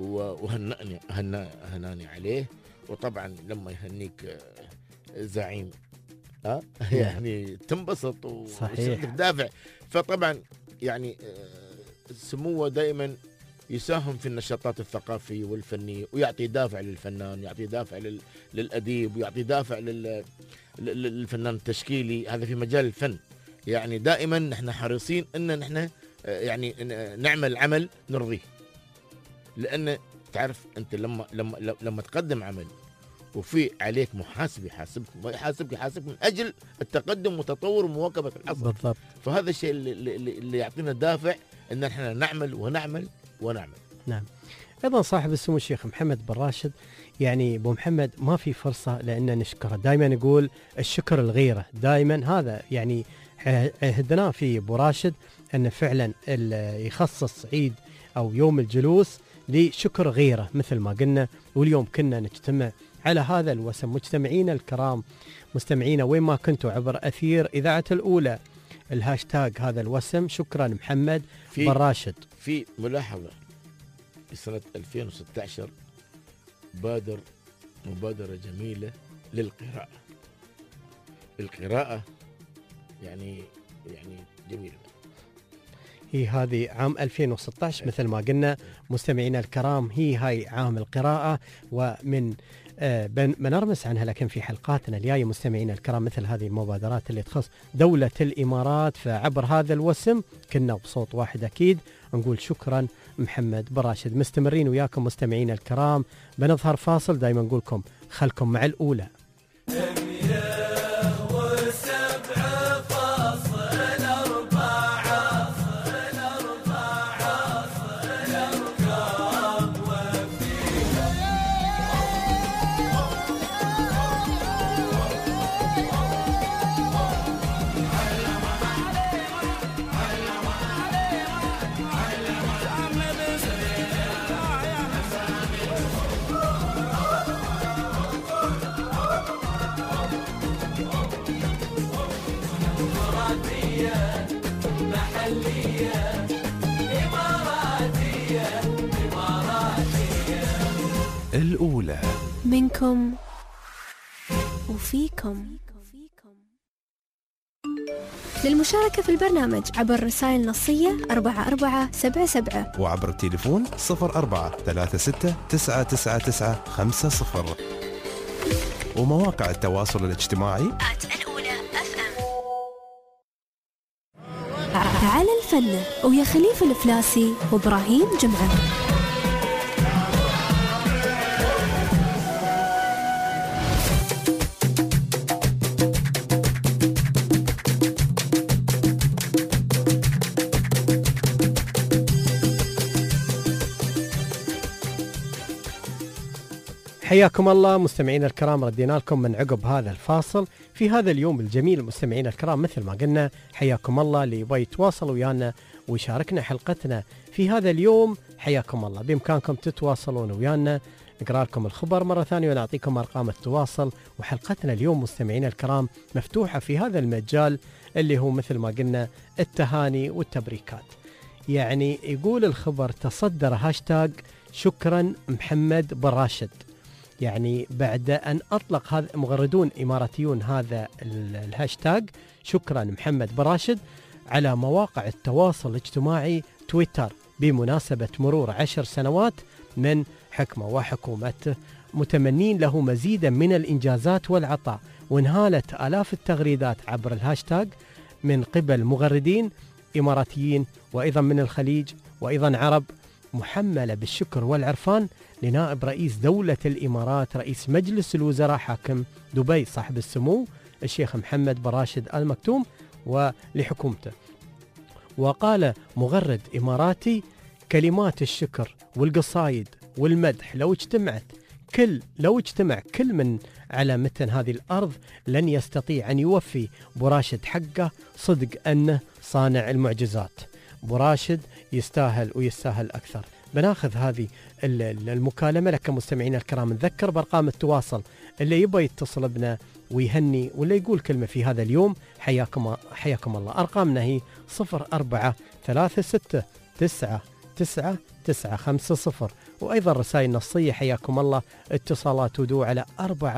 هناني عليه. وطبعا لما يهنيك زعيم يعني تنبسط صحيح. دافع. فطبعا يعني سموه دائما يساهم في النشاطات الثقافية والفنية ويعطي دافع للفنان، يعطي دافع للأديب، ويعطي دافع للفنان التشكيلي. هذا في مجال الفن. يعني دائما نحن حريصين ان نحن يعني نعمل عمل نرضيه. لأن تعرف انت لما تقدم عمل وفي عليك محاسب يحاسبك من اجل التقدم وتطور ومواكبه العصر. بالضبط. فهذا الشيء اللي يعطينا دافع ان احنا نعمل ونعمل. نعم. ايضا صاحب السمو الشيخ محمد بن راشد، يعني ابو محمد ما في فرصه لان نشكره. دائما يقول الشكر الغيره. دائما هذا يعني عهدناه في ابو راشد ان فعلا يخصص عيد او يوم الجلوس لشكر غيره مثل ما قلنا. واليوم كنا نجتمع على هذا الوسم. مجتمعينا الكرام، مستمعينا وين ما كنتوا عبر أثير إذاعة الأولى، الهاشتاج هذا الوسم شكرا محمد بن راشد. في ملاحظة في سنة 2016 بادر مبادرة جميلة للقراءة. القراءة يعني جميلة. هي هذه عام 2016 مثل ما قلنا مستمعينا الكرام. هاي عام القراءة ومن بنرمس عنها، لكن في حلقاتنا الجاية مستمعينا الكرام مثل هذه المبادرات اللي تخص دولة الإمارات. فعبر هذا الوسم كنا بصوت واحد أكيد نقول شكرا محمد بن راشد. مستمرين وياكم مستمعينا الكرام. بنظهر فاصل. دايما نقولكم خلكم مع الأولى. الأولى منكم وفيكم. للمشاركة في البرنامج عبر رسائل نصية 4477 وعبر التليفون 0436999950 ومواقع التواصل الاجتماعي الأولى FM. تعال الفن ويا خليفة الفلاسي وإبراهيم جمعة. حياكم الله مستمعينا الكرام، ردينا لكم من عقب هذا الفاصل في هذا اليوم الجميل. مستمعينا الكرام مثل ما قلنا حياكم الله، اللي يبغى يتواصل ويانا ويشاركنا حلقتنا في هذا اليوم حياكم الله، بإمكانكم تتواصلون ويانا، نقرأ لكم الخبر مرة ثانية ونعطيكم أرقام التواصل. وحلقتنا اليوم مستمعينا الكرام مفتوحة في هذا المجال اللي هو مثل ما قلنا التهاني والتبريكات. يعني يقول الخبر تصدر هاشتاج شكرا محمد بن راشد، يعني بعد أن أطلق هذا مغردون إماراتيون هذا الهاشتاج شكرا محمد بن راشد على مواقع التواصل الاجتماعي تويتر بمناسبة مرور 10 سنوات من حكمه وحكومته، متمنين له مزيدا من الإنجازات والعطاء. وانهالت آلاف التغريدات عبر الهاشتاج من قبل مغردين إماراتيين وأيضا من الخليج وأيضا عرب، محملة بالشكر والعرفان لنائب رئيس دولة الإمارات رئيس مجلس الوزراء حاكم دبي صاحب السمو الشيخ محمد بن راشد آل مكتوم ولحكومته. وقال مغرد إماراتي: كلمات الشكر والقصايد والمدح لو اجتمع كل من على متن هذه الأرض لن يستطيع أن يوفي براشد حقه، صدق أنه صانع المعجزات. براشد يستاهل ويستاهل أكثر. بناخذ هذه المكالمة لكم مستمعين الكرام. نذكر بأرقام التواصل، اللي يبغى يتصل بنا ويهني ولا يقول كلمة في هذا اليوم حياكم الله. أرقامنا هي 0436999950، وأيضا رسائل نصية حياكم الله، اتصالات ودو على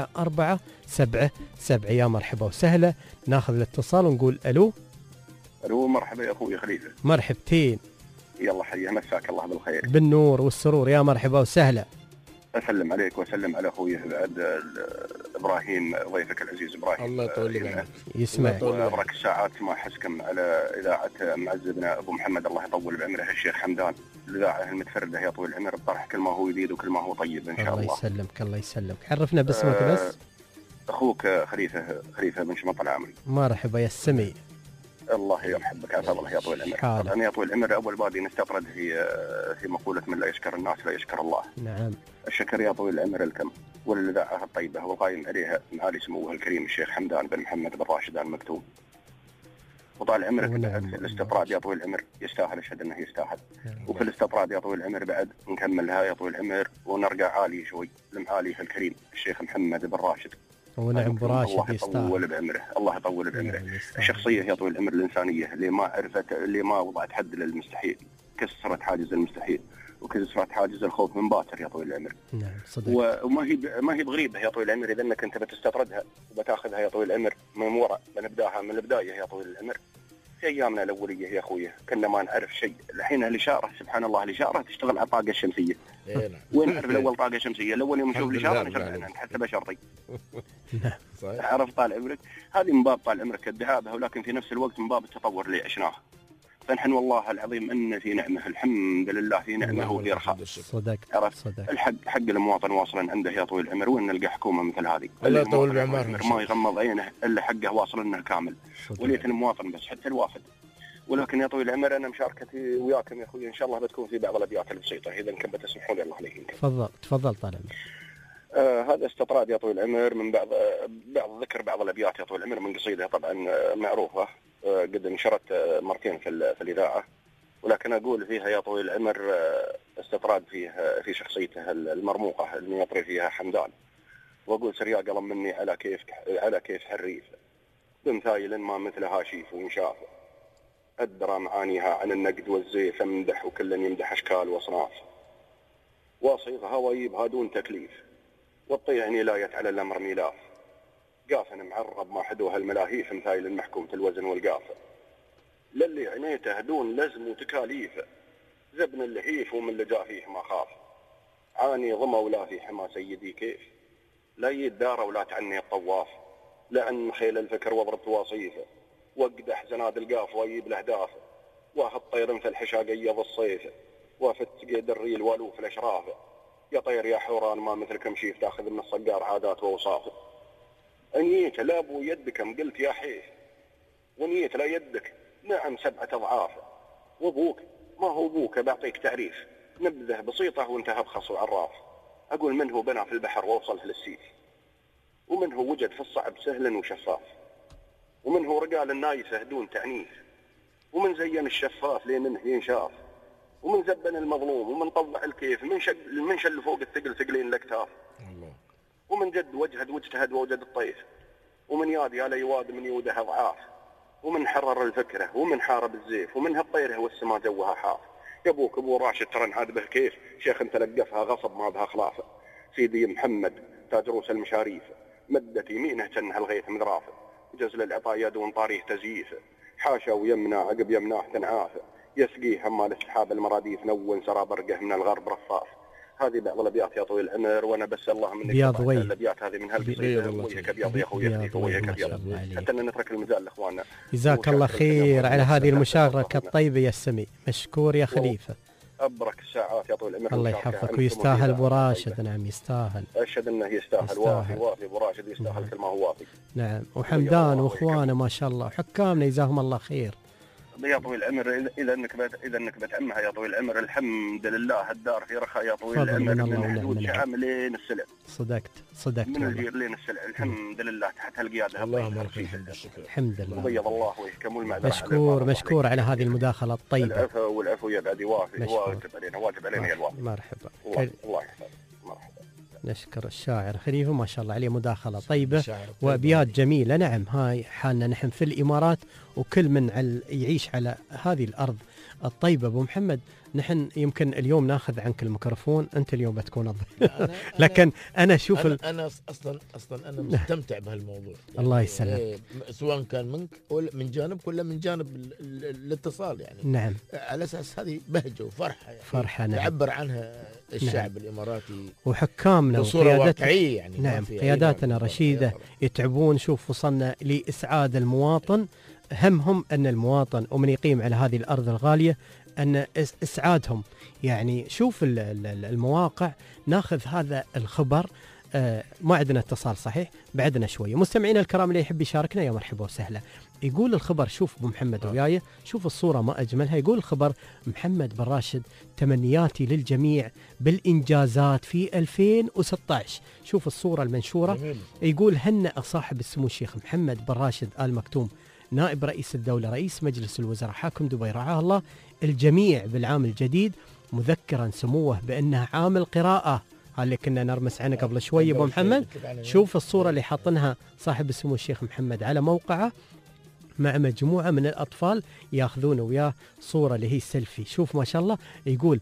4477. يا مرحبا وسهلا. ناخذ الاتصال ونقول ألو. مرحبا يا أخوي خليفة. مرحبتين. يلا حيا، مساك الله بالخير. بالنور والسرور، يا مرحبا وسهلا. أسلم عليك وأسلم على أخوي بعد إبراهيم ضيفك العزيز إبراهيم. الله يطول لك يسمع. وأبرك الساعات ما حسكم على إذاعة معزبنا أبو محمد الله يطول بعمره الشيخ حمدان، الإذاعة المتفردة يا طويل العمر بطرح كل ما هو جديد وكل ما هو طيب إن شاء الله. الله يسلمك الله يسلمك. عرفنا باسمك بس. أخوك خليفة بن شمط العامري. مرحبا يا السمي. الله يرحبك عسى الله يا طويل العمر. طبعا يا طويل العمر أول بادي نستطرد في مقولة من لا يشكر الناس لا يشكر الله. نعم. الشكر يا طويل العمر لكم وللإذاعة الطيبة والقائم عليها معالي سموه الكريم الشيخ حمدان بن محمد بن راشد آل مكتوم. وطال عمرك بعد في الاستطراد يا طويل العمر يستاهل، أشهد أنه يستاهل. وفي الاستطراد يا طويل العمر بعد نكملها يا طويل العمر ونرجع عالي شوي لمعاليه الكريم الشيخ محمد بن راشد. ونعم براشد الله يطول بعمره، الله يطول بعمره. الشخصية يا طويل العمر الإنسانية اللي ما عرفت، اللي ما وضعت حد للمستحيل، كسرت حاجز المستحيل وكسرت حاجز الخوف من باكر يا طويل العمر. نعم صدق. وما هي بغريبة يا طويل العمر إذا أنك أنت بتستطردها وبتاخذها يا طويل العمر من وراء، بنبداها من البداية يا طويل العمر. في أيامنا الأولية يا أخويا كنا ما نعرف شيء، الحين الإشارة سبحان الله الإشارة تشتغل على الطاقة الشمسية. وين نعرف الأول طاقة شمسية؟ الأول يوم نشوف الإشارة نشغلها نحسبها شرطي. عرفت طال عمرك؟ هذه من باب طال عمرك الدعابة، ولكن في نفس الوقت من باب التطور اللي عشناه. فنحن والله العظيم ان في نعمه، الحمد لله في نعمه وفي رخاء. صدقت. الحق المواطن واصلا عنده يا طويل العمر، وان نلقى حكومه مثل هذه الله يطول بعمرنا ما يغمض عينه الا حقه واصل انه كامل، وليت المواطن بس حتى الوافد. ولكن يا طويل العمر انا مشاركتي وياكم يا اخوي ان شاء الله بتكون في بعض الابيات البسيطه اذا كنت بتسمحوا لي. الله عليكم. تفضل طال عمرك. هذا استطراد يا طويل العمر من بعض ذكر بعض الابيات يا طويل العمر من قصيده طبعا معروفه قد نشرت مرتين في الإذاعة، ولكن أقول فيها يا طويل العمر استطراد فيها في شخصيته المرموقة اللي يطري فيها حمدان. وأقول سريع قلم مني على كيف حريف بمثايل ما مثلها شيف ومشاف، أدرى معانيها عن النقد والزيف، أمدح وكل يمدح أشكال وأصناف، واصيغها ويبها دون تكليف، والطيعني لا يتعلى الأمر ميلاف، قافن معرب ما حدوها الملاهيف، مثايل المحكومة الوزن والقافة، للي عنيته دون لزم وتكاليف، زبن اللهيف ومن لجا فيه ما خاف، عاني ضمى ولا في حما سيدي كيف، لا يدار ولا تعني الطواف، لأن خيل الفكر واضرب تواصيفه، واقدح زناد القاف ويجيب الأهداف، واهد طير في الحشا قيض الصيف، وافت قيد الريل والوف الأشراف، يا طير يا حوران ما مثلكم شيف، تاخذ من الصقار عادات ووصافه، أنيت لا أبو يدكم قلت يا حيف، ونيت لا يدك نعم 7 أضعاف، وأبوك ما هو أبوك بعطيك تعريف، نبذه بسيطة وانتهى بخص وعراف، أقول من هو بنى في البحر ووصل للسيف، ومن هو وجد في الصعب سهل وشفاف، ومن هو رجال النايفة دون تعنيف، ومن زين الشفاف لين منه ينشاف، ومن زبن المظلوم، ومن طوع الكيف، من شل فوق الثقل ثقلين الاكتاف، ومن جد وجهد واجتهد ووجد الطيف، ومن يادي على يواد من يوده اضعاف، ومن حرر الفكره، ومن حارب الزيف، ومن هالطيره والسما جوها حاف. يا ابوك ابو راشد ترى انعاد به كيف، شيخ انت لقفها غصب ما بها خلافه. سيدي محمد تاج روس المشاريف، مدت يمينه كانها الغيث مذرافه، جزل العطايا دون طاريه تزييفه، حاشا ويمنع عقب يمناه تنعافه، يسقيه همال السحاب المراديف، نون سرى برقه من الغرب رفاف. هذه بعض الابيات يا طويل العمر، وانا بس الله منك بياض وي الابيات هذه من هالقصيده. وجهك ابيض يا اخوي، يهديك وجهك ابيض، حتى ان نترك المجال لاخواننا. جزاك الله خير على هذه المشاركه الطيبه يا السمي، مشكور يا خليفه. ابرك الساعات يا طويل العمر، الله يحفظك، ويستاهل ابو راشد. نعم يستاهل، اشهد انه يستاهل. وافي ابو راشد يستاهل كل ما هو وافي. نعم، وحمدان واخوانه ما شاء الله، وحكامنا جزاهم الله خير. يا طويل العمر اذا انك بتعمها يا طويل العمر، الحمد لله الدار في رخاء يا طويل العمر، من حدود شعاملين السلع. صدقت من الجير لين السلع، الحمد لله تحت هالقياده. اللهم لك الحمد لله. وبيض الله وجهك والمعذره. مشكور على هذه المداخله الطيبه. والعفو يا بعد يوافي، واجب علينا يا الوافي. مرحبا، الله يحفظك. مرحبا. نشكر الشاعر خليفه ما شاء الله عليه، مداخله طيبه وابيات جميله. نعم، هاي حالنا نحن في الامارات، وكل من يعيش على هذه الارض الطيبه. ابو محمد، نحن يمكن اليوم ناخذ عنك الميكروفون، انت اليوم بتكون لكن انا اشوف انا اصلا انا مستمتع بهالموضوع يعني. الله يسلمك. سواء كان منك ولا من جانب ولا من جانب الاتصال يعني. نعم، على اساس هذه بهجه وفرحه يعني، فرحه. نعم، يعبر عنها الشعب الاماراتي وحكامنا بصوره واقعيه يعني. نعم، قياداتنا رشيده يتعبون. شوف، وصلنا لاسعاد المواطن، همهم ان المواطن ومن يقيم على هذه الارض الغاليه ان اسعادهم. يعني شوف المواقع، ناخذ هذا الخبر. ما عندنا اتصال صحيح، بعدنا شويه. مستمعينا الكرام اللي يحب يشاركنا يا مرحبا وسهلا. يقول الخبر، شوف ابو محمد وياي، شوف الصوره ما اجملها. يقول الخبر: محمد بن راشد تمنياتي للجميع بالانجازات في 2016. شوف الصوره المنشوره. جميل. يقول: هنأ صاحب السمو الشيخ محمد بن راشد آل مكتوم نائب رئيس الدولة رئيس مجلس الوزراء حاكم دبي رعاه الله الجميع بالعام الجديد، مذكرا سموه بأنه عام القراءة. اللي كنا نرمس عنه قبل شوي ابو محمد. شوف الصورة اللي حاطنها صاحب السمو الشيخ محمد على موقعه مع مجموعة من الأطفال ياخذون وياه صورة اللي هي سيلفي. شوف ما شاء الله. يقول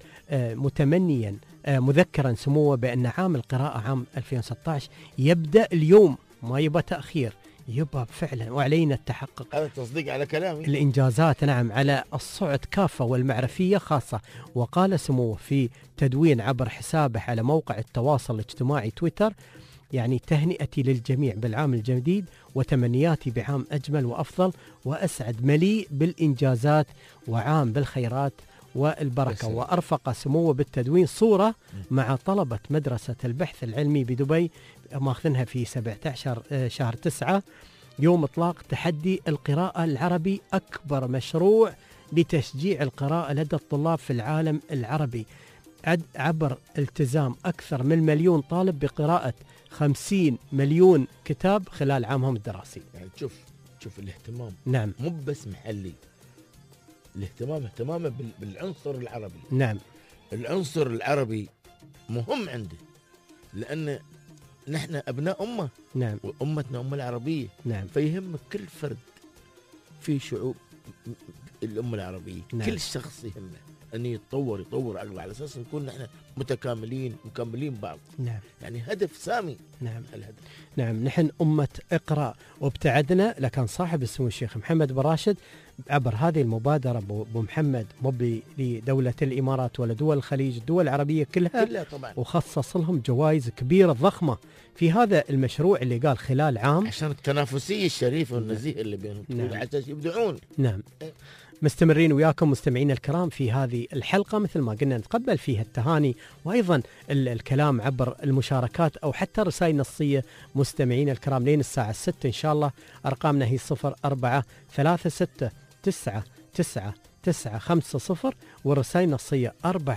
متمنيا مذكرا سموه بأن عام القراءة عام 2016 يبدأ اليوم، ما يبقى تأخير، يبقى فعلا، وعلينا التحقق. هذا تصديق على كلامي. الإنجازات نعم على الصعد كافة والمعرفية خاصة. وقال سموه في تدوين عبر حسابه على موقع التواصل الاجتماعي تويتر: يعني تهنئتي للجميع بالعام الجديد وتمنياتي بعام أجمل وأفضل وأسعد مليء بالإنجازات وعام بالخيرات والبركة. وأرفق سموه بالتدوين صورة مع طلبة مدرسة البحث العلمي بدبي، ماخذنها في 17 شهر 9 يوم إطلاق تحدي القراءة العربي، أكبر مشروع لتشجيع القراءة لدى الطلاب في العالم العربي، عبر التزام أكثر من 1,000,000 طالب بقراءة 50 مليون كتاب خلال عامهم الدراسي. يعني شوف الاهتمام. نعم، مو بس محلي، اهتمامه بالعنصر العربي. نعم، العنصر العربي مهم عنده، لأن نحن أبناء أمة. نعم، وأمتنا أمة العربية. نعم، فيهم كل فرد في شعوب الأمة العربية. نعم. كل شخص يهمه أن يتطور عقله على أساس نكون نحن متكاملين مكملين بعض. نعم، يعني هدف سامي. نعم، الهدف. نعم، نحن أمة اقرأ وابتعدنا. لكن صاحب السمو الشيخ محمد بن راشد عبر هذه المبادرة أبو محمد مو لدولة الإمارات ولا دول الخليج، الدول العربية كلها طبعا، وخصص لهم جوائز كبيرة ضخمة في هذا المشروع اللي قال خلال عام، عشان التنافسية الشريفة والنزيهة اللي بينهم. نعم. عشان يبدعون. نعم. مستمرين وياكم مستمعين الكرام في هذه الحلقة، مثل ما قلنا نتقبل فيها التهاني وأيضا الكلام عبر المشاركات أو حتى رسائل نصية. مستمعين الكرام لين الساعة 6 إن شاء الله. أرقامنا هي 04369999 950 والرسائل النصية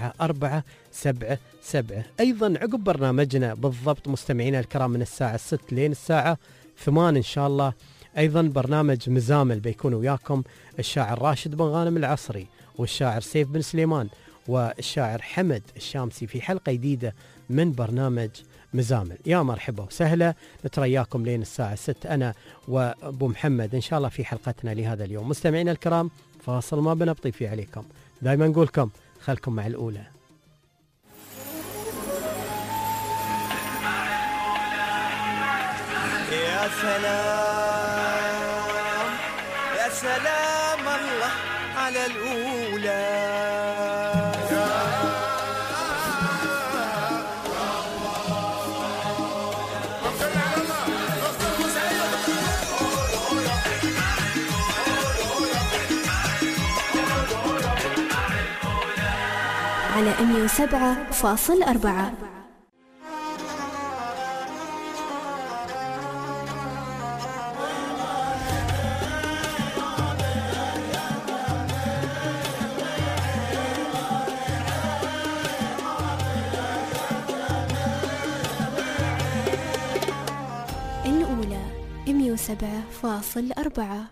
4477. أيضا عقب برنامجنا بالضبط مستمعينا الكرام من الساعة 6 لين الساعة 8 إن شاء الله، أيضا برنامج مزامل بيكون وياكم الشاعر راشد بن غانم العصري والشاعر سيف بن سليمان والشاعر حمد الشامسي في حلقة جديدة من برنامج مزامل. يا مرحبا وسهلا، نترياكم لين الساعة 6 أنا وأبو محمد إن شاء الله في حلقتنا لهذا اليوم. مستمعينا الكرام فاصل ما بنبطي فيه عليكم، دائما نقولكم خلكم مع الأولى. يا سلام يا سلام الله على الأولى. على 107.4. الأولى 107.4.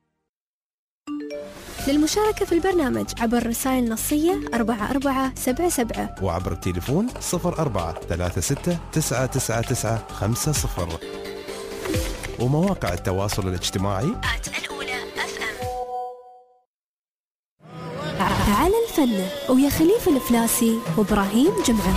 للمشاركة في البرنامج عبر الرسائل النصية 4477 وعبر التليفون 0436 ومواقع التواصل الاجتماعي الأولى FM. على الفن ويا خليفة الفلاسي وإبراهيم جمعة.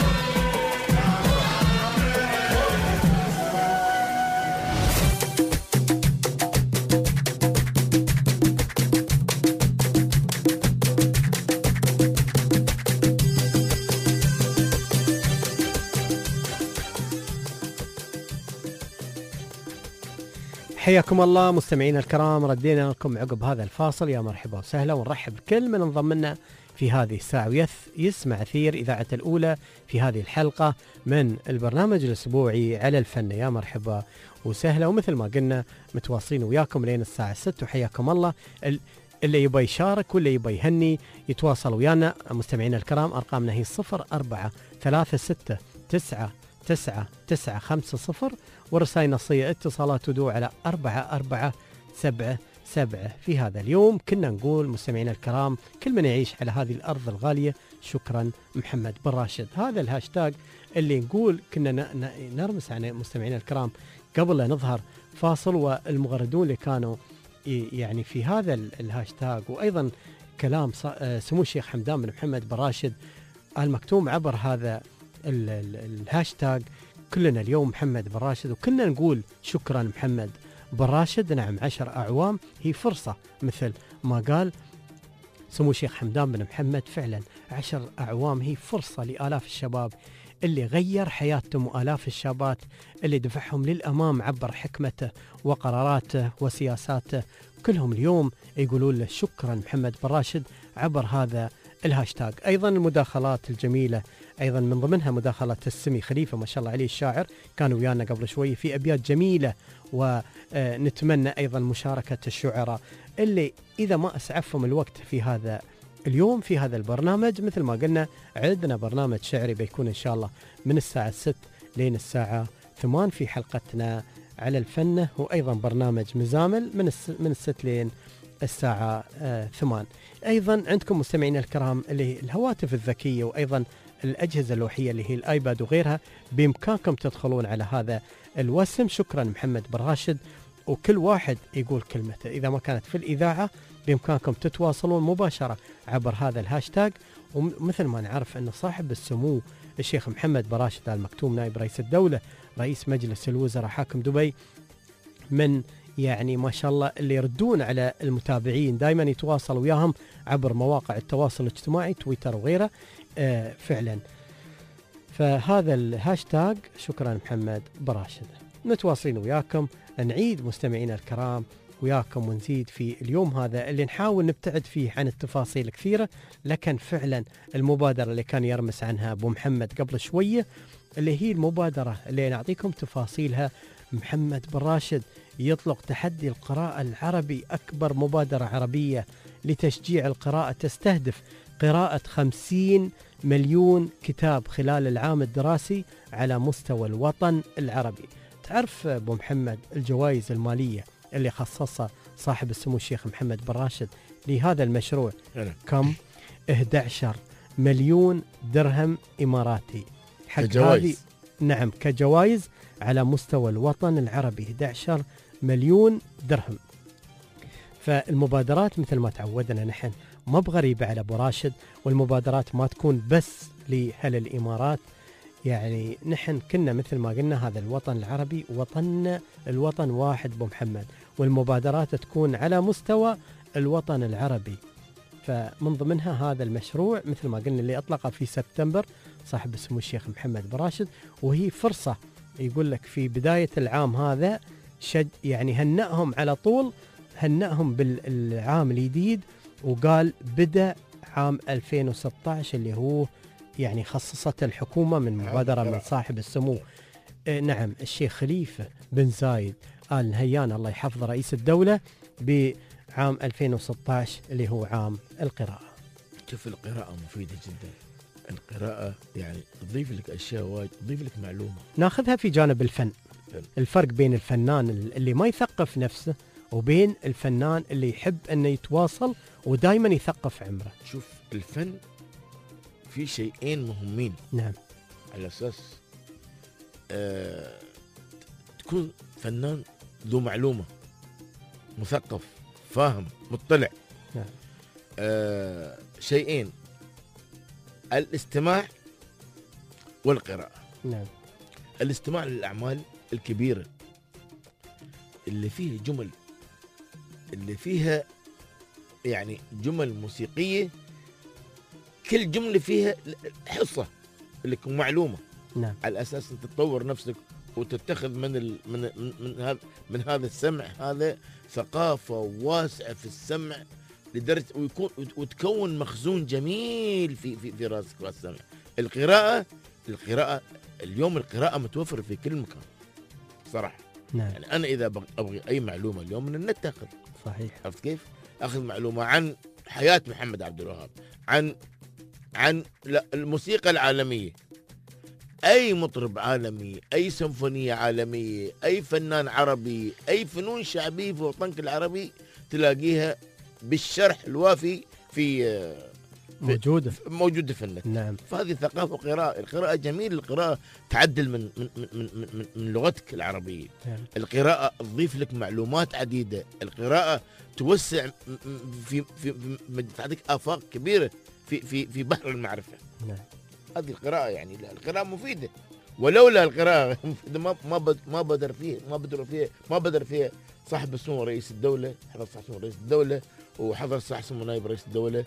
حياكم الله مستمعينا الكرام، ردينا لكم عقب هذا الفاصل. يا مرحبا وسهلا، ونرحب بكل من انضم لنا في هذه الساعة يسمع أثير إذاعة الأولى في هذه الحلقة من البرنامج الأسبوعي على الفن. يا مرحبا وسهلا، ومثل ما قلنا متواصلين وياكم لين الساعة 6. وحياكم الله اللي يبغى يشارك واللي يبغى يهني يتواصل ويانا مستمعينا الكرام. أرقامنا هي 0436 والرسائل النصية اتصالات ودو على 4477. في هذا اليوم كنا نقول مستمعينا الكرام كل من يعيش على هذه الأرض الغالية شكرا محمد بن راشد. هذا الهاشتاج اللي نقول كنا نرمس عن مستمعينا الكرام قبل لا نظهر فاصل، والمغردون اللي كانوا يعني في هذا الهاشتاج، وأيضا كلام سمو الشيخ حمدان بن محمد بن راشد المكتوم عبر هذا الهاشتاج. كلنا اليوم محمد بن راشد، وكنا نقول شكرا محمد بن راشد. نعم 10 أعوام هي فرصة مثل ما قال سمو الشيخ حمدان بن محمد، فعلا 10 أعوام هي فرصة لآلاف الشباب اللي غير حياتهم، وآلاف الشابات اللي دفعهم للأمام عبر حكمته وقراراته وسياساته. كلهم اليوم يقولون له شكرا محمد بن راشد عبر هذا الهاشتاج. أيضا المداخلات الجميلة، أيضا من ضمنها مداخلة السمي خليفة ما شاء الله عليه الشاعر، كانوا ويانا قبل شوي في أبيات جميلة. ونتمنى أيضا مشاركة الشعراء اللي إذا ما أسعفهم الوقت في هذا اليوم في هذا البرنامج. مثل ما قلنا عندنا برنامج شعري بيكون إن شاء الله من الساعة 6 لين الساعة 8 في حلقتنا على الفن، وأيضا برنامج مزامل من 6 لين الساعة 8. أيضا عندكم مستمعين الكرام اللي الهواتف الذكية وأيضا الأجهزة اللوحية اللي هي الآيباد وغيرها، بإمكانكم تدخلون على هذا الوسم شكرا محمد بن راشد، وكل واحد يقول كلمته. إذا ما كانت في الإذاعة بإمكانكم تتواصلون مباشرة عبر هذا الهاشتاج. ومثل ما نعرف أن صاحب السمو الشيخ محمد بن راشد المكتوم نائب رئيس الدولة رئيس مجلس الوزراء حاكم دبي، من يعني ما شاء الله اللي يردون على المتابعين دائما يتواصل وياهم عبر مواقع التواصل الاجتماعي تويتر وغيره. فعلا فهذا الهاشتاج شكرا محمد بن راشد. متواصلين وياكم، نعيد مستمعينا الكرام وياكم ونزيد في اليوم هذا اللي نحاول نبتعد فيه عن التفاصيل كثيرة، لكن فعلا المبادرة اللي كان يرمس عنها أبو محمد قبل شوية اللي هي المبادرة اللي نعطيكم تفاصيلها. محمد بن راشد يطلق تحدي القراءة العربي، أكبر مبادرة عربية لتشجيع القراءة تستهدف قراءة 50 مليون كتاب خلال العام الدراسي على مستوى الوطن العربي. تعرف أبو محمد الجوائز المالية اللي خصصها صاحب السمو الشيخ محمد بن راشد لهذا المشروع كم؟ 11 مليون درهم إماراتي حق هذه. نعم، كجوائز على مستوى الوطن العربي 11 مليون درهم. فالمبادرات مثل ما تعودنا نحن ما بغريبة على أبو راشد، والمبادرات ما تكون بس لأهل الإمارات. يعني نحن كنا مثل ما قلنا هذا الوطن العربي وطننا الوطن واحد أبو محمد، والمبادرات تكون على مستوى الوطن العربي. فمن ضمنها هذا المشروع مثل ما قلنا اللي أطلقه في سبتمبر صاحب السمو الشيخ محمد بن راشد، وهي فرصة يقول لك في بداية العام هذا يعني هنأهم على طول، هنأهم بالعام الجديد، وقال بدأ عام 2016 اللي هو يعني خصصت الحكومة من مبادرة من صاحب السمو نعم الشيخ خليفة بن زايد آل نهيان الله يحفظه رئيس الدولة بعام 2016 اللي هو عام القراءة. شوف القراءة مفيدة جدا، القراءة يعني تضيف لك أشياء وايد، تضيف لك معلومة. ناخذها في جانب الفن، الفرق بين الفنان اللي ما يثقف نفسه وبين الفنان اللي يحب أنه يتواصل ودائما يثقف عمره. شوف الفن في شيئين مهمين. نعم. على أساس تكون فنان ذو معلومة، مثقف، فاهم، مطلع. نعم. شيئين، الاستماع والقراءة. نعم. الاستماع للأعمال الكبيرة اللي فيه جمل، اللي فيها يعني جمل موسيقية، كل جملة فيها حصة لك معلومة. نعم. على أساس أن تطور نفسك وتتخذ من هذا السمع، هذا ثقافة واسعة في السمع لدرجة وتكون مخزون جميل في راسك والسمع. القراءة اليوم القراءة متوفرة في كل مكان صراحة. نعم. يعني أنا إذا أبغي أي معلومة اليوم من النت أخذ. صحيح. عرفت كيف؟ أخذ معلومة عن حياة محمد عبد الوهاب، عن الموسيقى العالمية، أي مطرب عالمي، أي سيمفونية عالمية، أي فنان عربي، أي فنون شعبية في وطنك العربي تلاقيها بالشرح الوافي في موجودة في النت. نعم. فهذه ثقافة قراءة. القراءة جميل، القراءة تعدل من لغتك العربية. نعم. القراءة تضيف لك معلومات عديدة. القراءة توسع تعطيك آفاق كبيرة في بحر المعرفة. نعم. هذه القراءة يعني القراءة مفيدة، ولولا القراءة ما بدر فيها صاحب السمو رئيس الدولة، حضر صاحب السمو رئيس الدولة، وحضر صاحب السمو نائب رئيس الدولة.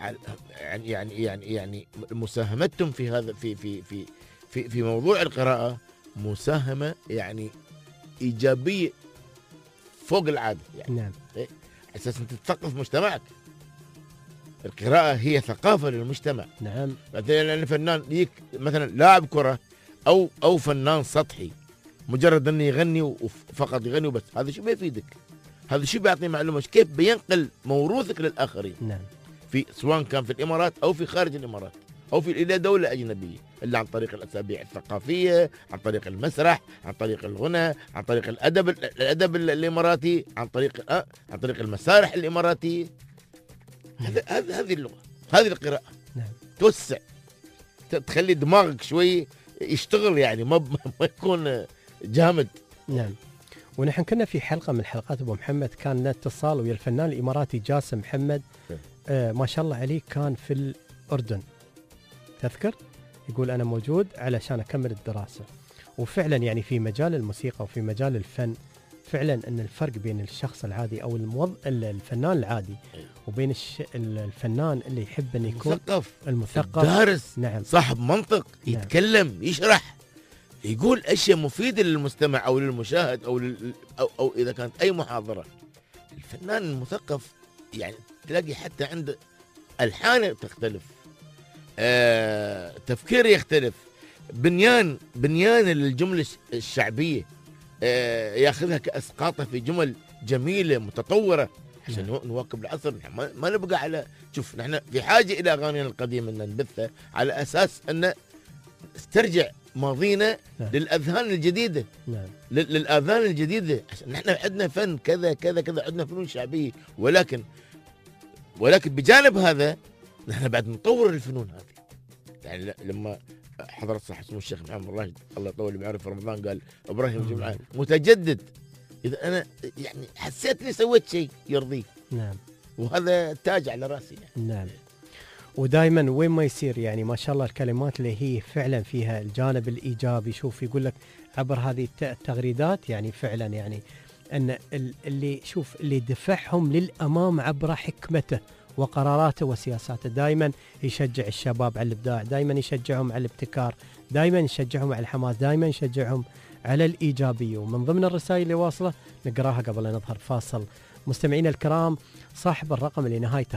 يعني مساهمتهم في هذا في موضوع القراءة مساهمة يعني إيجابية فوق العادة يعني. نعم. أساس أنت تثقف مجتمعك. القراءة هي ثقافة للمجتمع. نعم. مثلا فنان يجيك مثلا لاعب كرة أو فنان سطحي مجرد أنه يغني فقط يغني وبس، هذا شو بيفيدك؟ هذا شو بيعطي معلومة كيف بينقل موروثك للآخرين. نعم. سواء كان في الإمارات أو في خارج الإمارات أو إلى دولة أجنبية، إلا عن طريق الأسابيع الثقافية، عن طريق المسرح، عن طريق الغنى، عن طريق الأدب الإماراتي، عن طريق المسارح الإماراتية. هذه اللغة، هذه القراءة. نعم. توسع، تخلي دماغك شوي يشتغل يعني ما يكون جامد. نعم. ونحن كنا في حلقة من حلقات أبو محمد كان لنا اتصال ويا الفنان الإماراتي جاسم محمد. ما شاء الله عليه كان في الأردن، تذكر يقول أنا موجود علشان أكمل الدراسة. وفعلا يعني في مجال الموسيقى وفي مجال الفن فعلا أن الفرق بين الشخص العادي أو الفنان العادي وبين الفنان اللي يحب أن يكون المثقف دارس. نعم. صاحب منطق. نعم. يتكلم، يشرح، يقول أشياء مفيدة للمستمع أو للمشاهد أو إذا كانت أي محاضرة. الفنان المثقف يعني تلاقي حتى عند ألحان تختلف، تفكير يختلف، بنيان الجملة الشعبية ياخذها كأسقاطة في جمل جميلة متطورة عشان نواكب العصر. ما نبقى على شوف، نحن في حاجة إلى أغانينا القديمة أن نبثها على أساس أن استرجع ماضينا للأذهان الجديدة. للآذان الجديدة، عشان نحن عندنا فن كذا كذا كذا، عندنا فنون شعبية، ولكن بجانب هذا نحن بعد نطور الفنون هذه. يعني لما حضرت صاحب سمو الشيخ محمد بن راشد الله يطول بعمره في رمضان قال ابراهيم جمعه متجدد، اذا انا يعني حسيت اني سويت شيء يرضيه. نعم. وهذا تاج على راسي يعني. نعم. ودائما وين ما يصير يعني ما شاء الله الكلمات اللي هي فعلا فيها الجانب الايجابي. شوف يقول لك عبر هذه التغريدات يعني فعلا يعني ان اللي دفعهم للامام عبر حكمته وقراراته وسياساته. دائما يشجع الشباب على الابداع، دائما يشجعهم على الابتكار، دائما يشجعهم على الحماس، دائما يشجعهم على الايجابيه. ومن ضمن الرسائل اللي واصله نقراها قبل ان نظهر فاصل. مستمعينا الكرام، صاحب الرقم اللي نهايته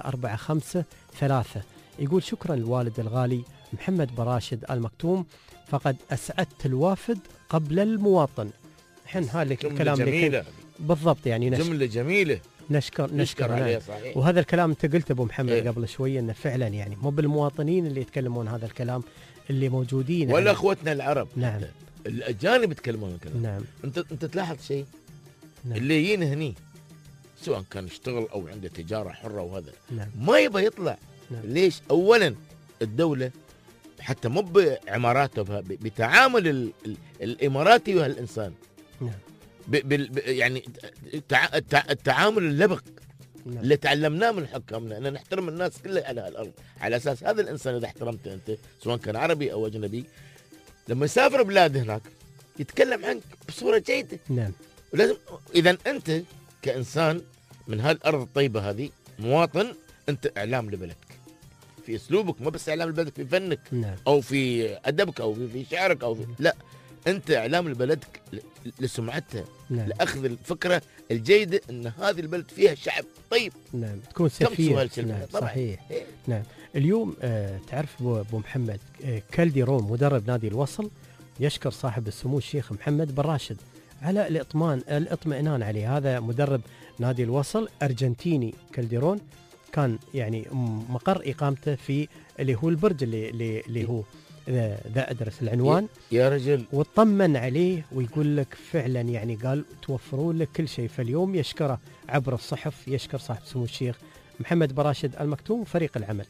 5453 يقول شكرا للوالد الغالي محمد براشد المكتوم، فقد اسعدت الوافد قبل المواطن. الحين هذا الكلام جميلة بالضبط يعني جملة جميلة نشكر عليه صحيح. وهذا الكلام انت قلته ابو محمد إيه؟ قبل شويه انه فعلا يعني مو بالمواطنين اللي يتكلمون هذا الكلام اللي موجودين ولا اخوتنا العرب. نعم. الاجانب يتكلمون الكلام. نعم. انت تلاحظ شيء. نعم. اللي يجينا هني سواء كان يشتغل او عنده تجاره حره وهذا نعم. ما يبغى يطلع. نعم. ليش؟ اولا الدوله حتى مو بعماراته بتعامل الاماراتي وهالانسان. نعم. يعني التعامل اللبق. نعم. اللي تعلمناه من حكامنا ان نحترم الناس كلها على الارض، على اساس هذا الانسان اذا احترمته انت سواء كان عربي او اجنبي لما يسافر بلاد هناك يتكلم عنك بصوره جيده. نعم. ولازم اذا انت كانسان من هالارض الطيبه هذه مواطن، انت اعلام لبلدك في اسلوبك، ما بس اعلام لبلدك في فنك. نعم. او في ادبك او في شعرك او في لا، انت اعلام لبلدك لسمعتها. نعم. لاخذ الفكره الجيده ان هذه البلد فيها شعب طيب. نعم. تكون سفير. نعم. صحيح. نعم. اليوم تعرف ابو محمد كالديرون مدرب نادي الوصل يشكر صاحب السمو الشيخ محمد بن راشد على الاطمئنان عليه. هذا مدرب نادي الوصل أرجنتيني. كالديرون كان يعني مقر إقامته في اللي هو البرج اللي هو ذا أدرس العنوان يا رجل، وطمن عليه ويقول لك فعلا يعني قال توفرون لك كل شيء. فاليوم يشكره عبر الصحف، يشكر صاحب سمو الشيخ محمد بن راشد المكتوم وفريق العمل.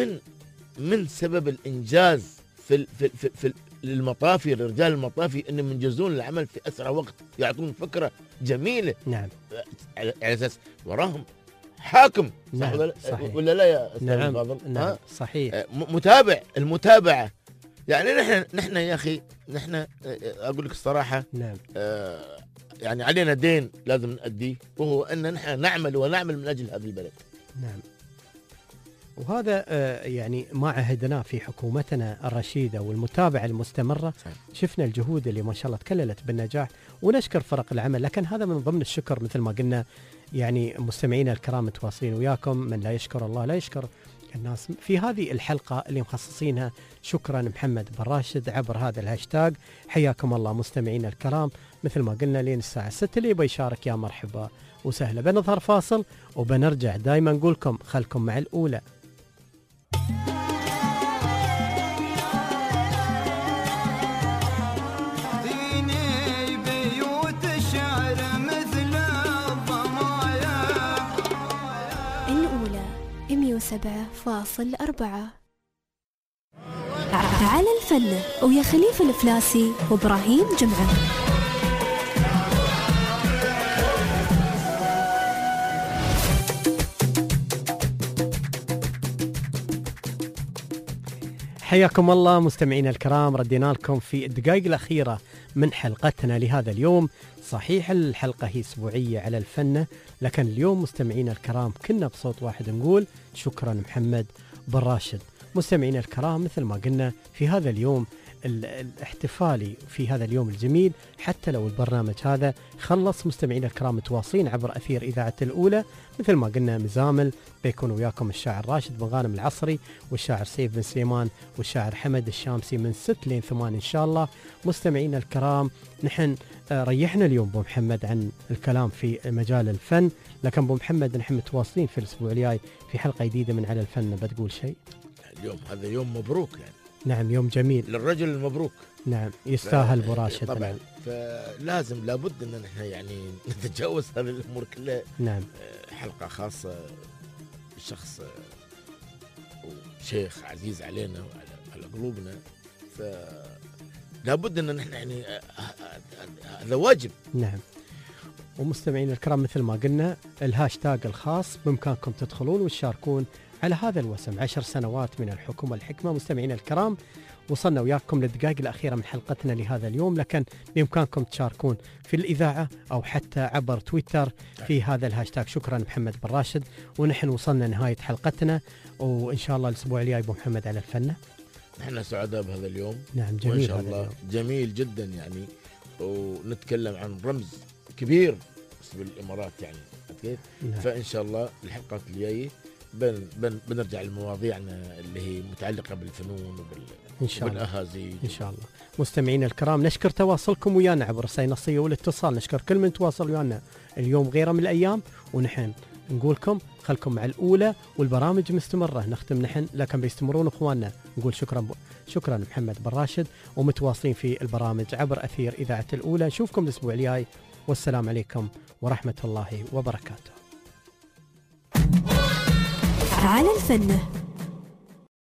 من سبب الإنجاز في للمطافي، لرجال المطافي انهم ينجزون العمل في اسرع وقت، يعطون فكره جميله. نعم. على اساس وراهم حاكم. نعم. صح ولا صحيح. ولا لا يا استاذ نعم. فاضل؟ نعم. صحيح. المتابعه يعني نحن يا اخي نحن اقول لك الصراحه. نعم. يعني علينا دين لازم نؤديه، وهو ان نحن نعمل من اجل هذه البلد. نعم. وهذا يعني ما عهدناه في حكومتنا الرشيدة والمتابعة المستمرة. شفنا الجهود اللي ما شاء الله تكللت بالنجاح ونشكر فرق العمل. لكن هذا من ضمن الشكر مثل ما قلنا يعني مستمعينا الكرام متواصلين وياكم، من لا يشكر الله لا يشكر الناس. في هذه الحلقة اللي مخصصينها شكرا محمد بن راشد عبر هذا الهاشتاج. حياكم الله مستمعينا الكرام، مثل ما قلنا لين الساعة 6 اللي يبغى يشارك يا مرحبا وسهلا. بنظهر فاصل وبنرجع. دايما نقولكم خلكم مع الأولى. الأولى 107.4. على الفن ويا خليفة الفلاسي وإبراهيم جمعة. حياكم الله مستمعينا الكرام، ردينا لكم في الدقائق الأخيرة من حلقتنا لهذا اليوم. صحيح الحلقة هي أسبوعية على الفن، لكن اليوم مستمعينا الكرام كنا بصوت واحد نقول شكرا محمد بن راشد. مستمعينا الكرام مثل ما قلنا في هذا اليوم الاحتفالي في هذا اليوم الجميل، حتى لو البرنامج هذا خلص، مستمعينا الكرام متواصلين عبر أثير إذاعة الأولى مثل ما قلنا مزامل، بيكون وياكم الشاعر راشد بن غانم العصري والشاعر سيف بن سليمان والشاعر حمد الشامسي من 6 لين 8 إن شاء الله. مستمعينا الكرام نحن ريحنا اليوم أبو محمد عن الكلام في مجال الفن، لكن أبو محمد نحن متواصلين في الأسبوع الجاي في حلقة جديدة من على الفن. بتقول شيء؟ اليوم هذا يوم مبروك يعني. نعم يوم جميل للرجل المبروك. نعم يستاهل أبو راشد طبعا. نعم. فلازم لابد ان نحن يعني نتجاوز هذه الامور كلها. نعم. حلقه خاصه بشخص وشيخ عزيز علينا وعلى قلوبنا، فلابد ان نحن يعني هذا واجب. نعم. ومستمعين الكرام مثل ما قلنا الهاشتاج الخاص بامكانكم تدخلون وتشاركون على هذا الوسم 10 سنوات من الحكم والحكمة. مستمعين الكرام وصلنا وياكم للدقائق الأخيرة من حلقتنا لهذا اليوم، لكن بإمكانكم تشاركون في الإذاعة أو حتى عبر تويتر في هذا الهاشتاج. شكرا محمد بن راشد، ونحن وصلنا نهاية حلقتنا، وإن شاء الله الأسبوع الجاي أبو محمد على الفن. نحن سعداء بهذا اليوم. نعم جميل. وإن شاء الله جميل جدا يعني، ونتكلم عن رمز كبير بالإمارات يعني كيف. نعم. فإن شاء الله الحلقات الجاية بنرجع لمواضيعنا اللي هي متعلقة بالفنون إن شاء الله. وبالأهازيج إن شاء الله. مستمعينا الكرام نشكر تواصلكم ويانا عبر الرسائل النصية والاتصال، نشكر كل من تواصل ويانا اليوم غيره من الأيام، ونحن نقولكم خلكم مع الأولى والبرامج مستمرة. نختم نحن لكن بيستمرون إخواننا، نقول شكرا محمد بن راشد، ومتواصلين في البرامج عبر أثير إذاعة الأولى. نشوفكم الأسبوع الجاي، والسلام عليكم ورحمة الله وبركاته. على الفن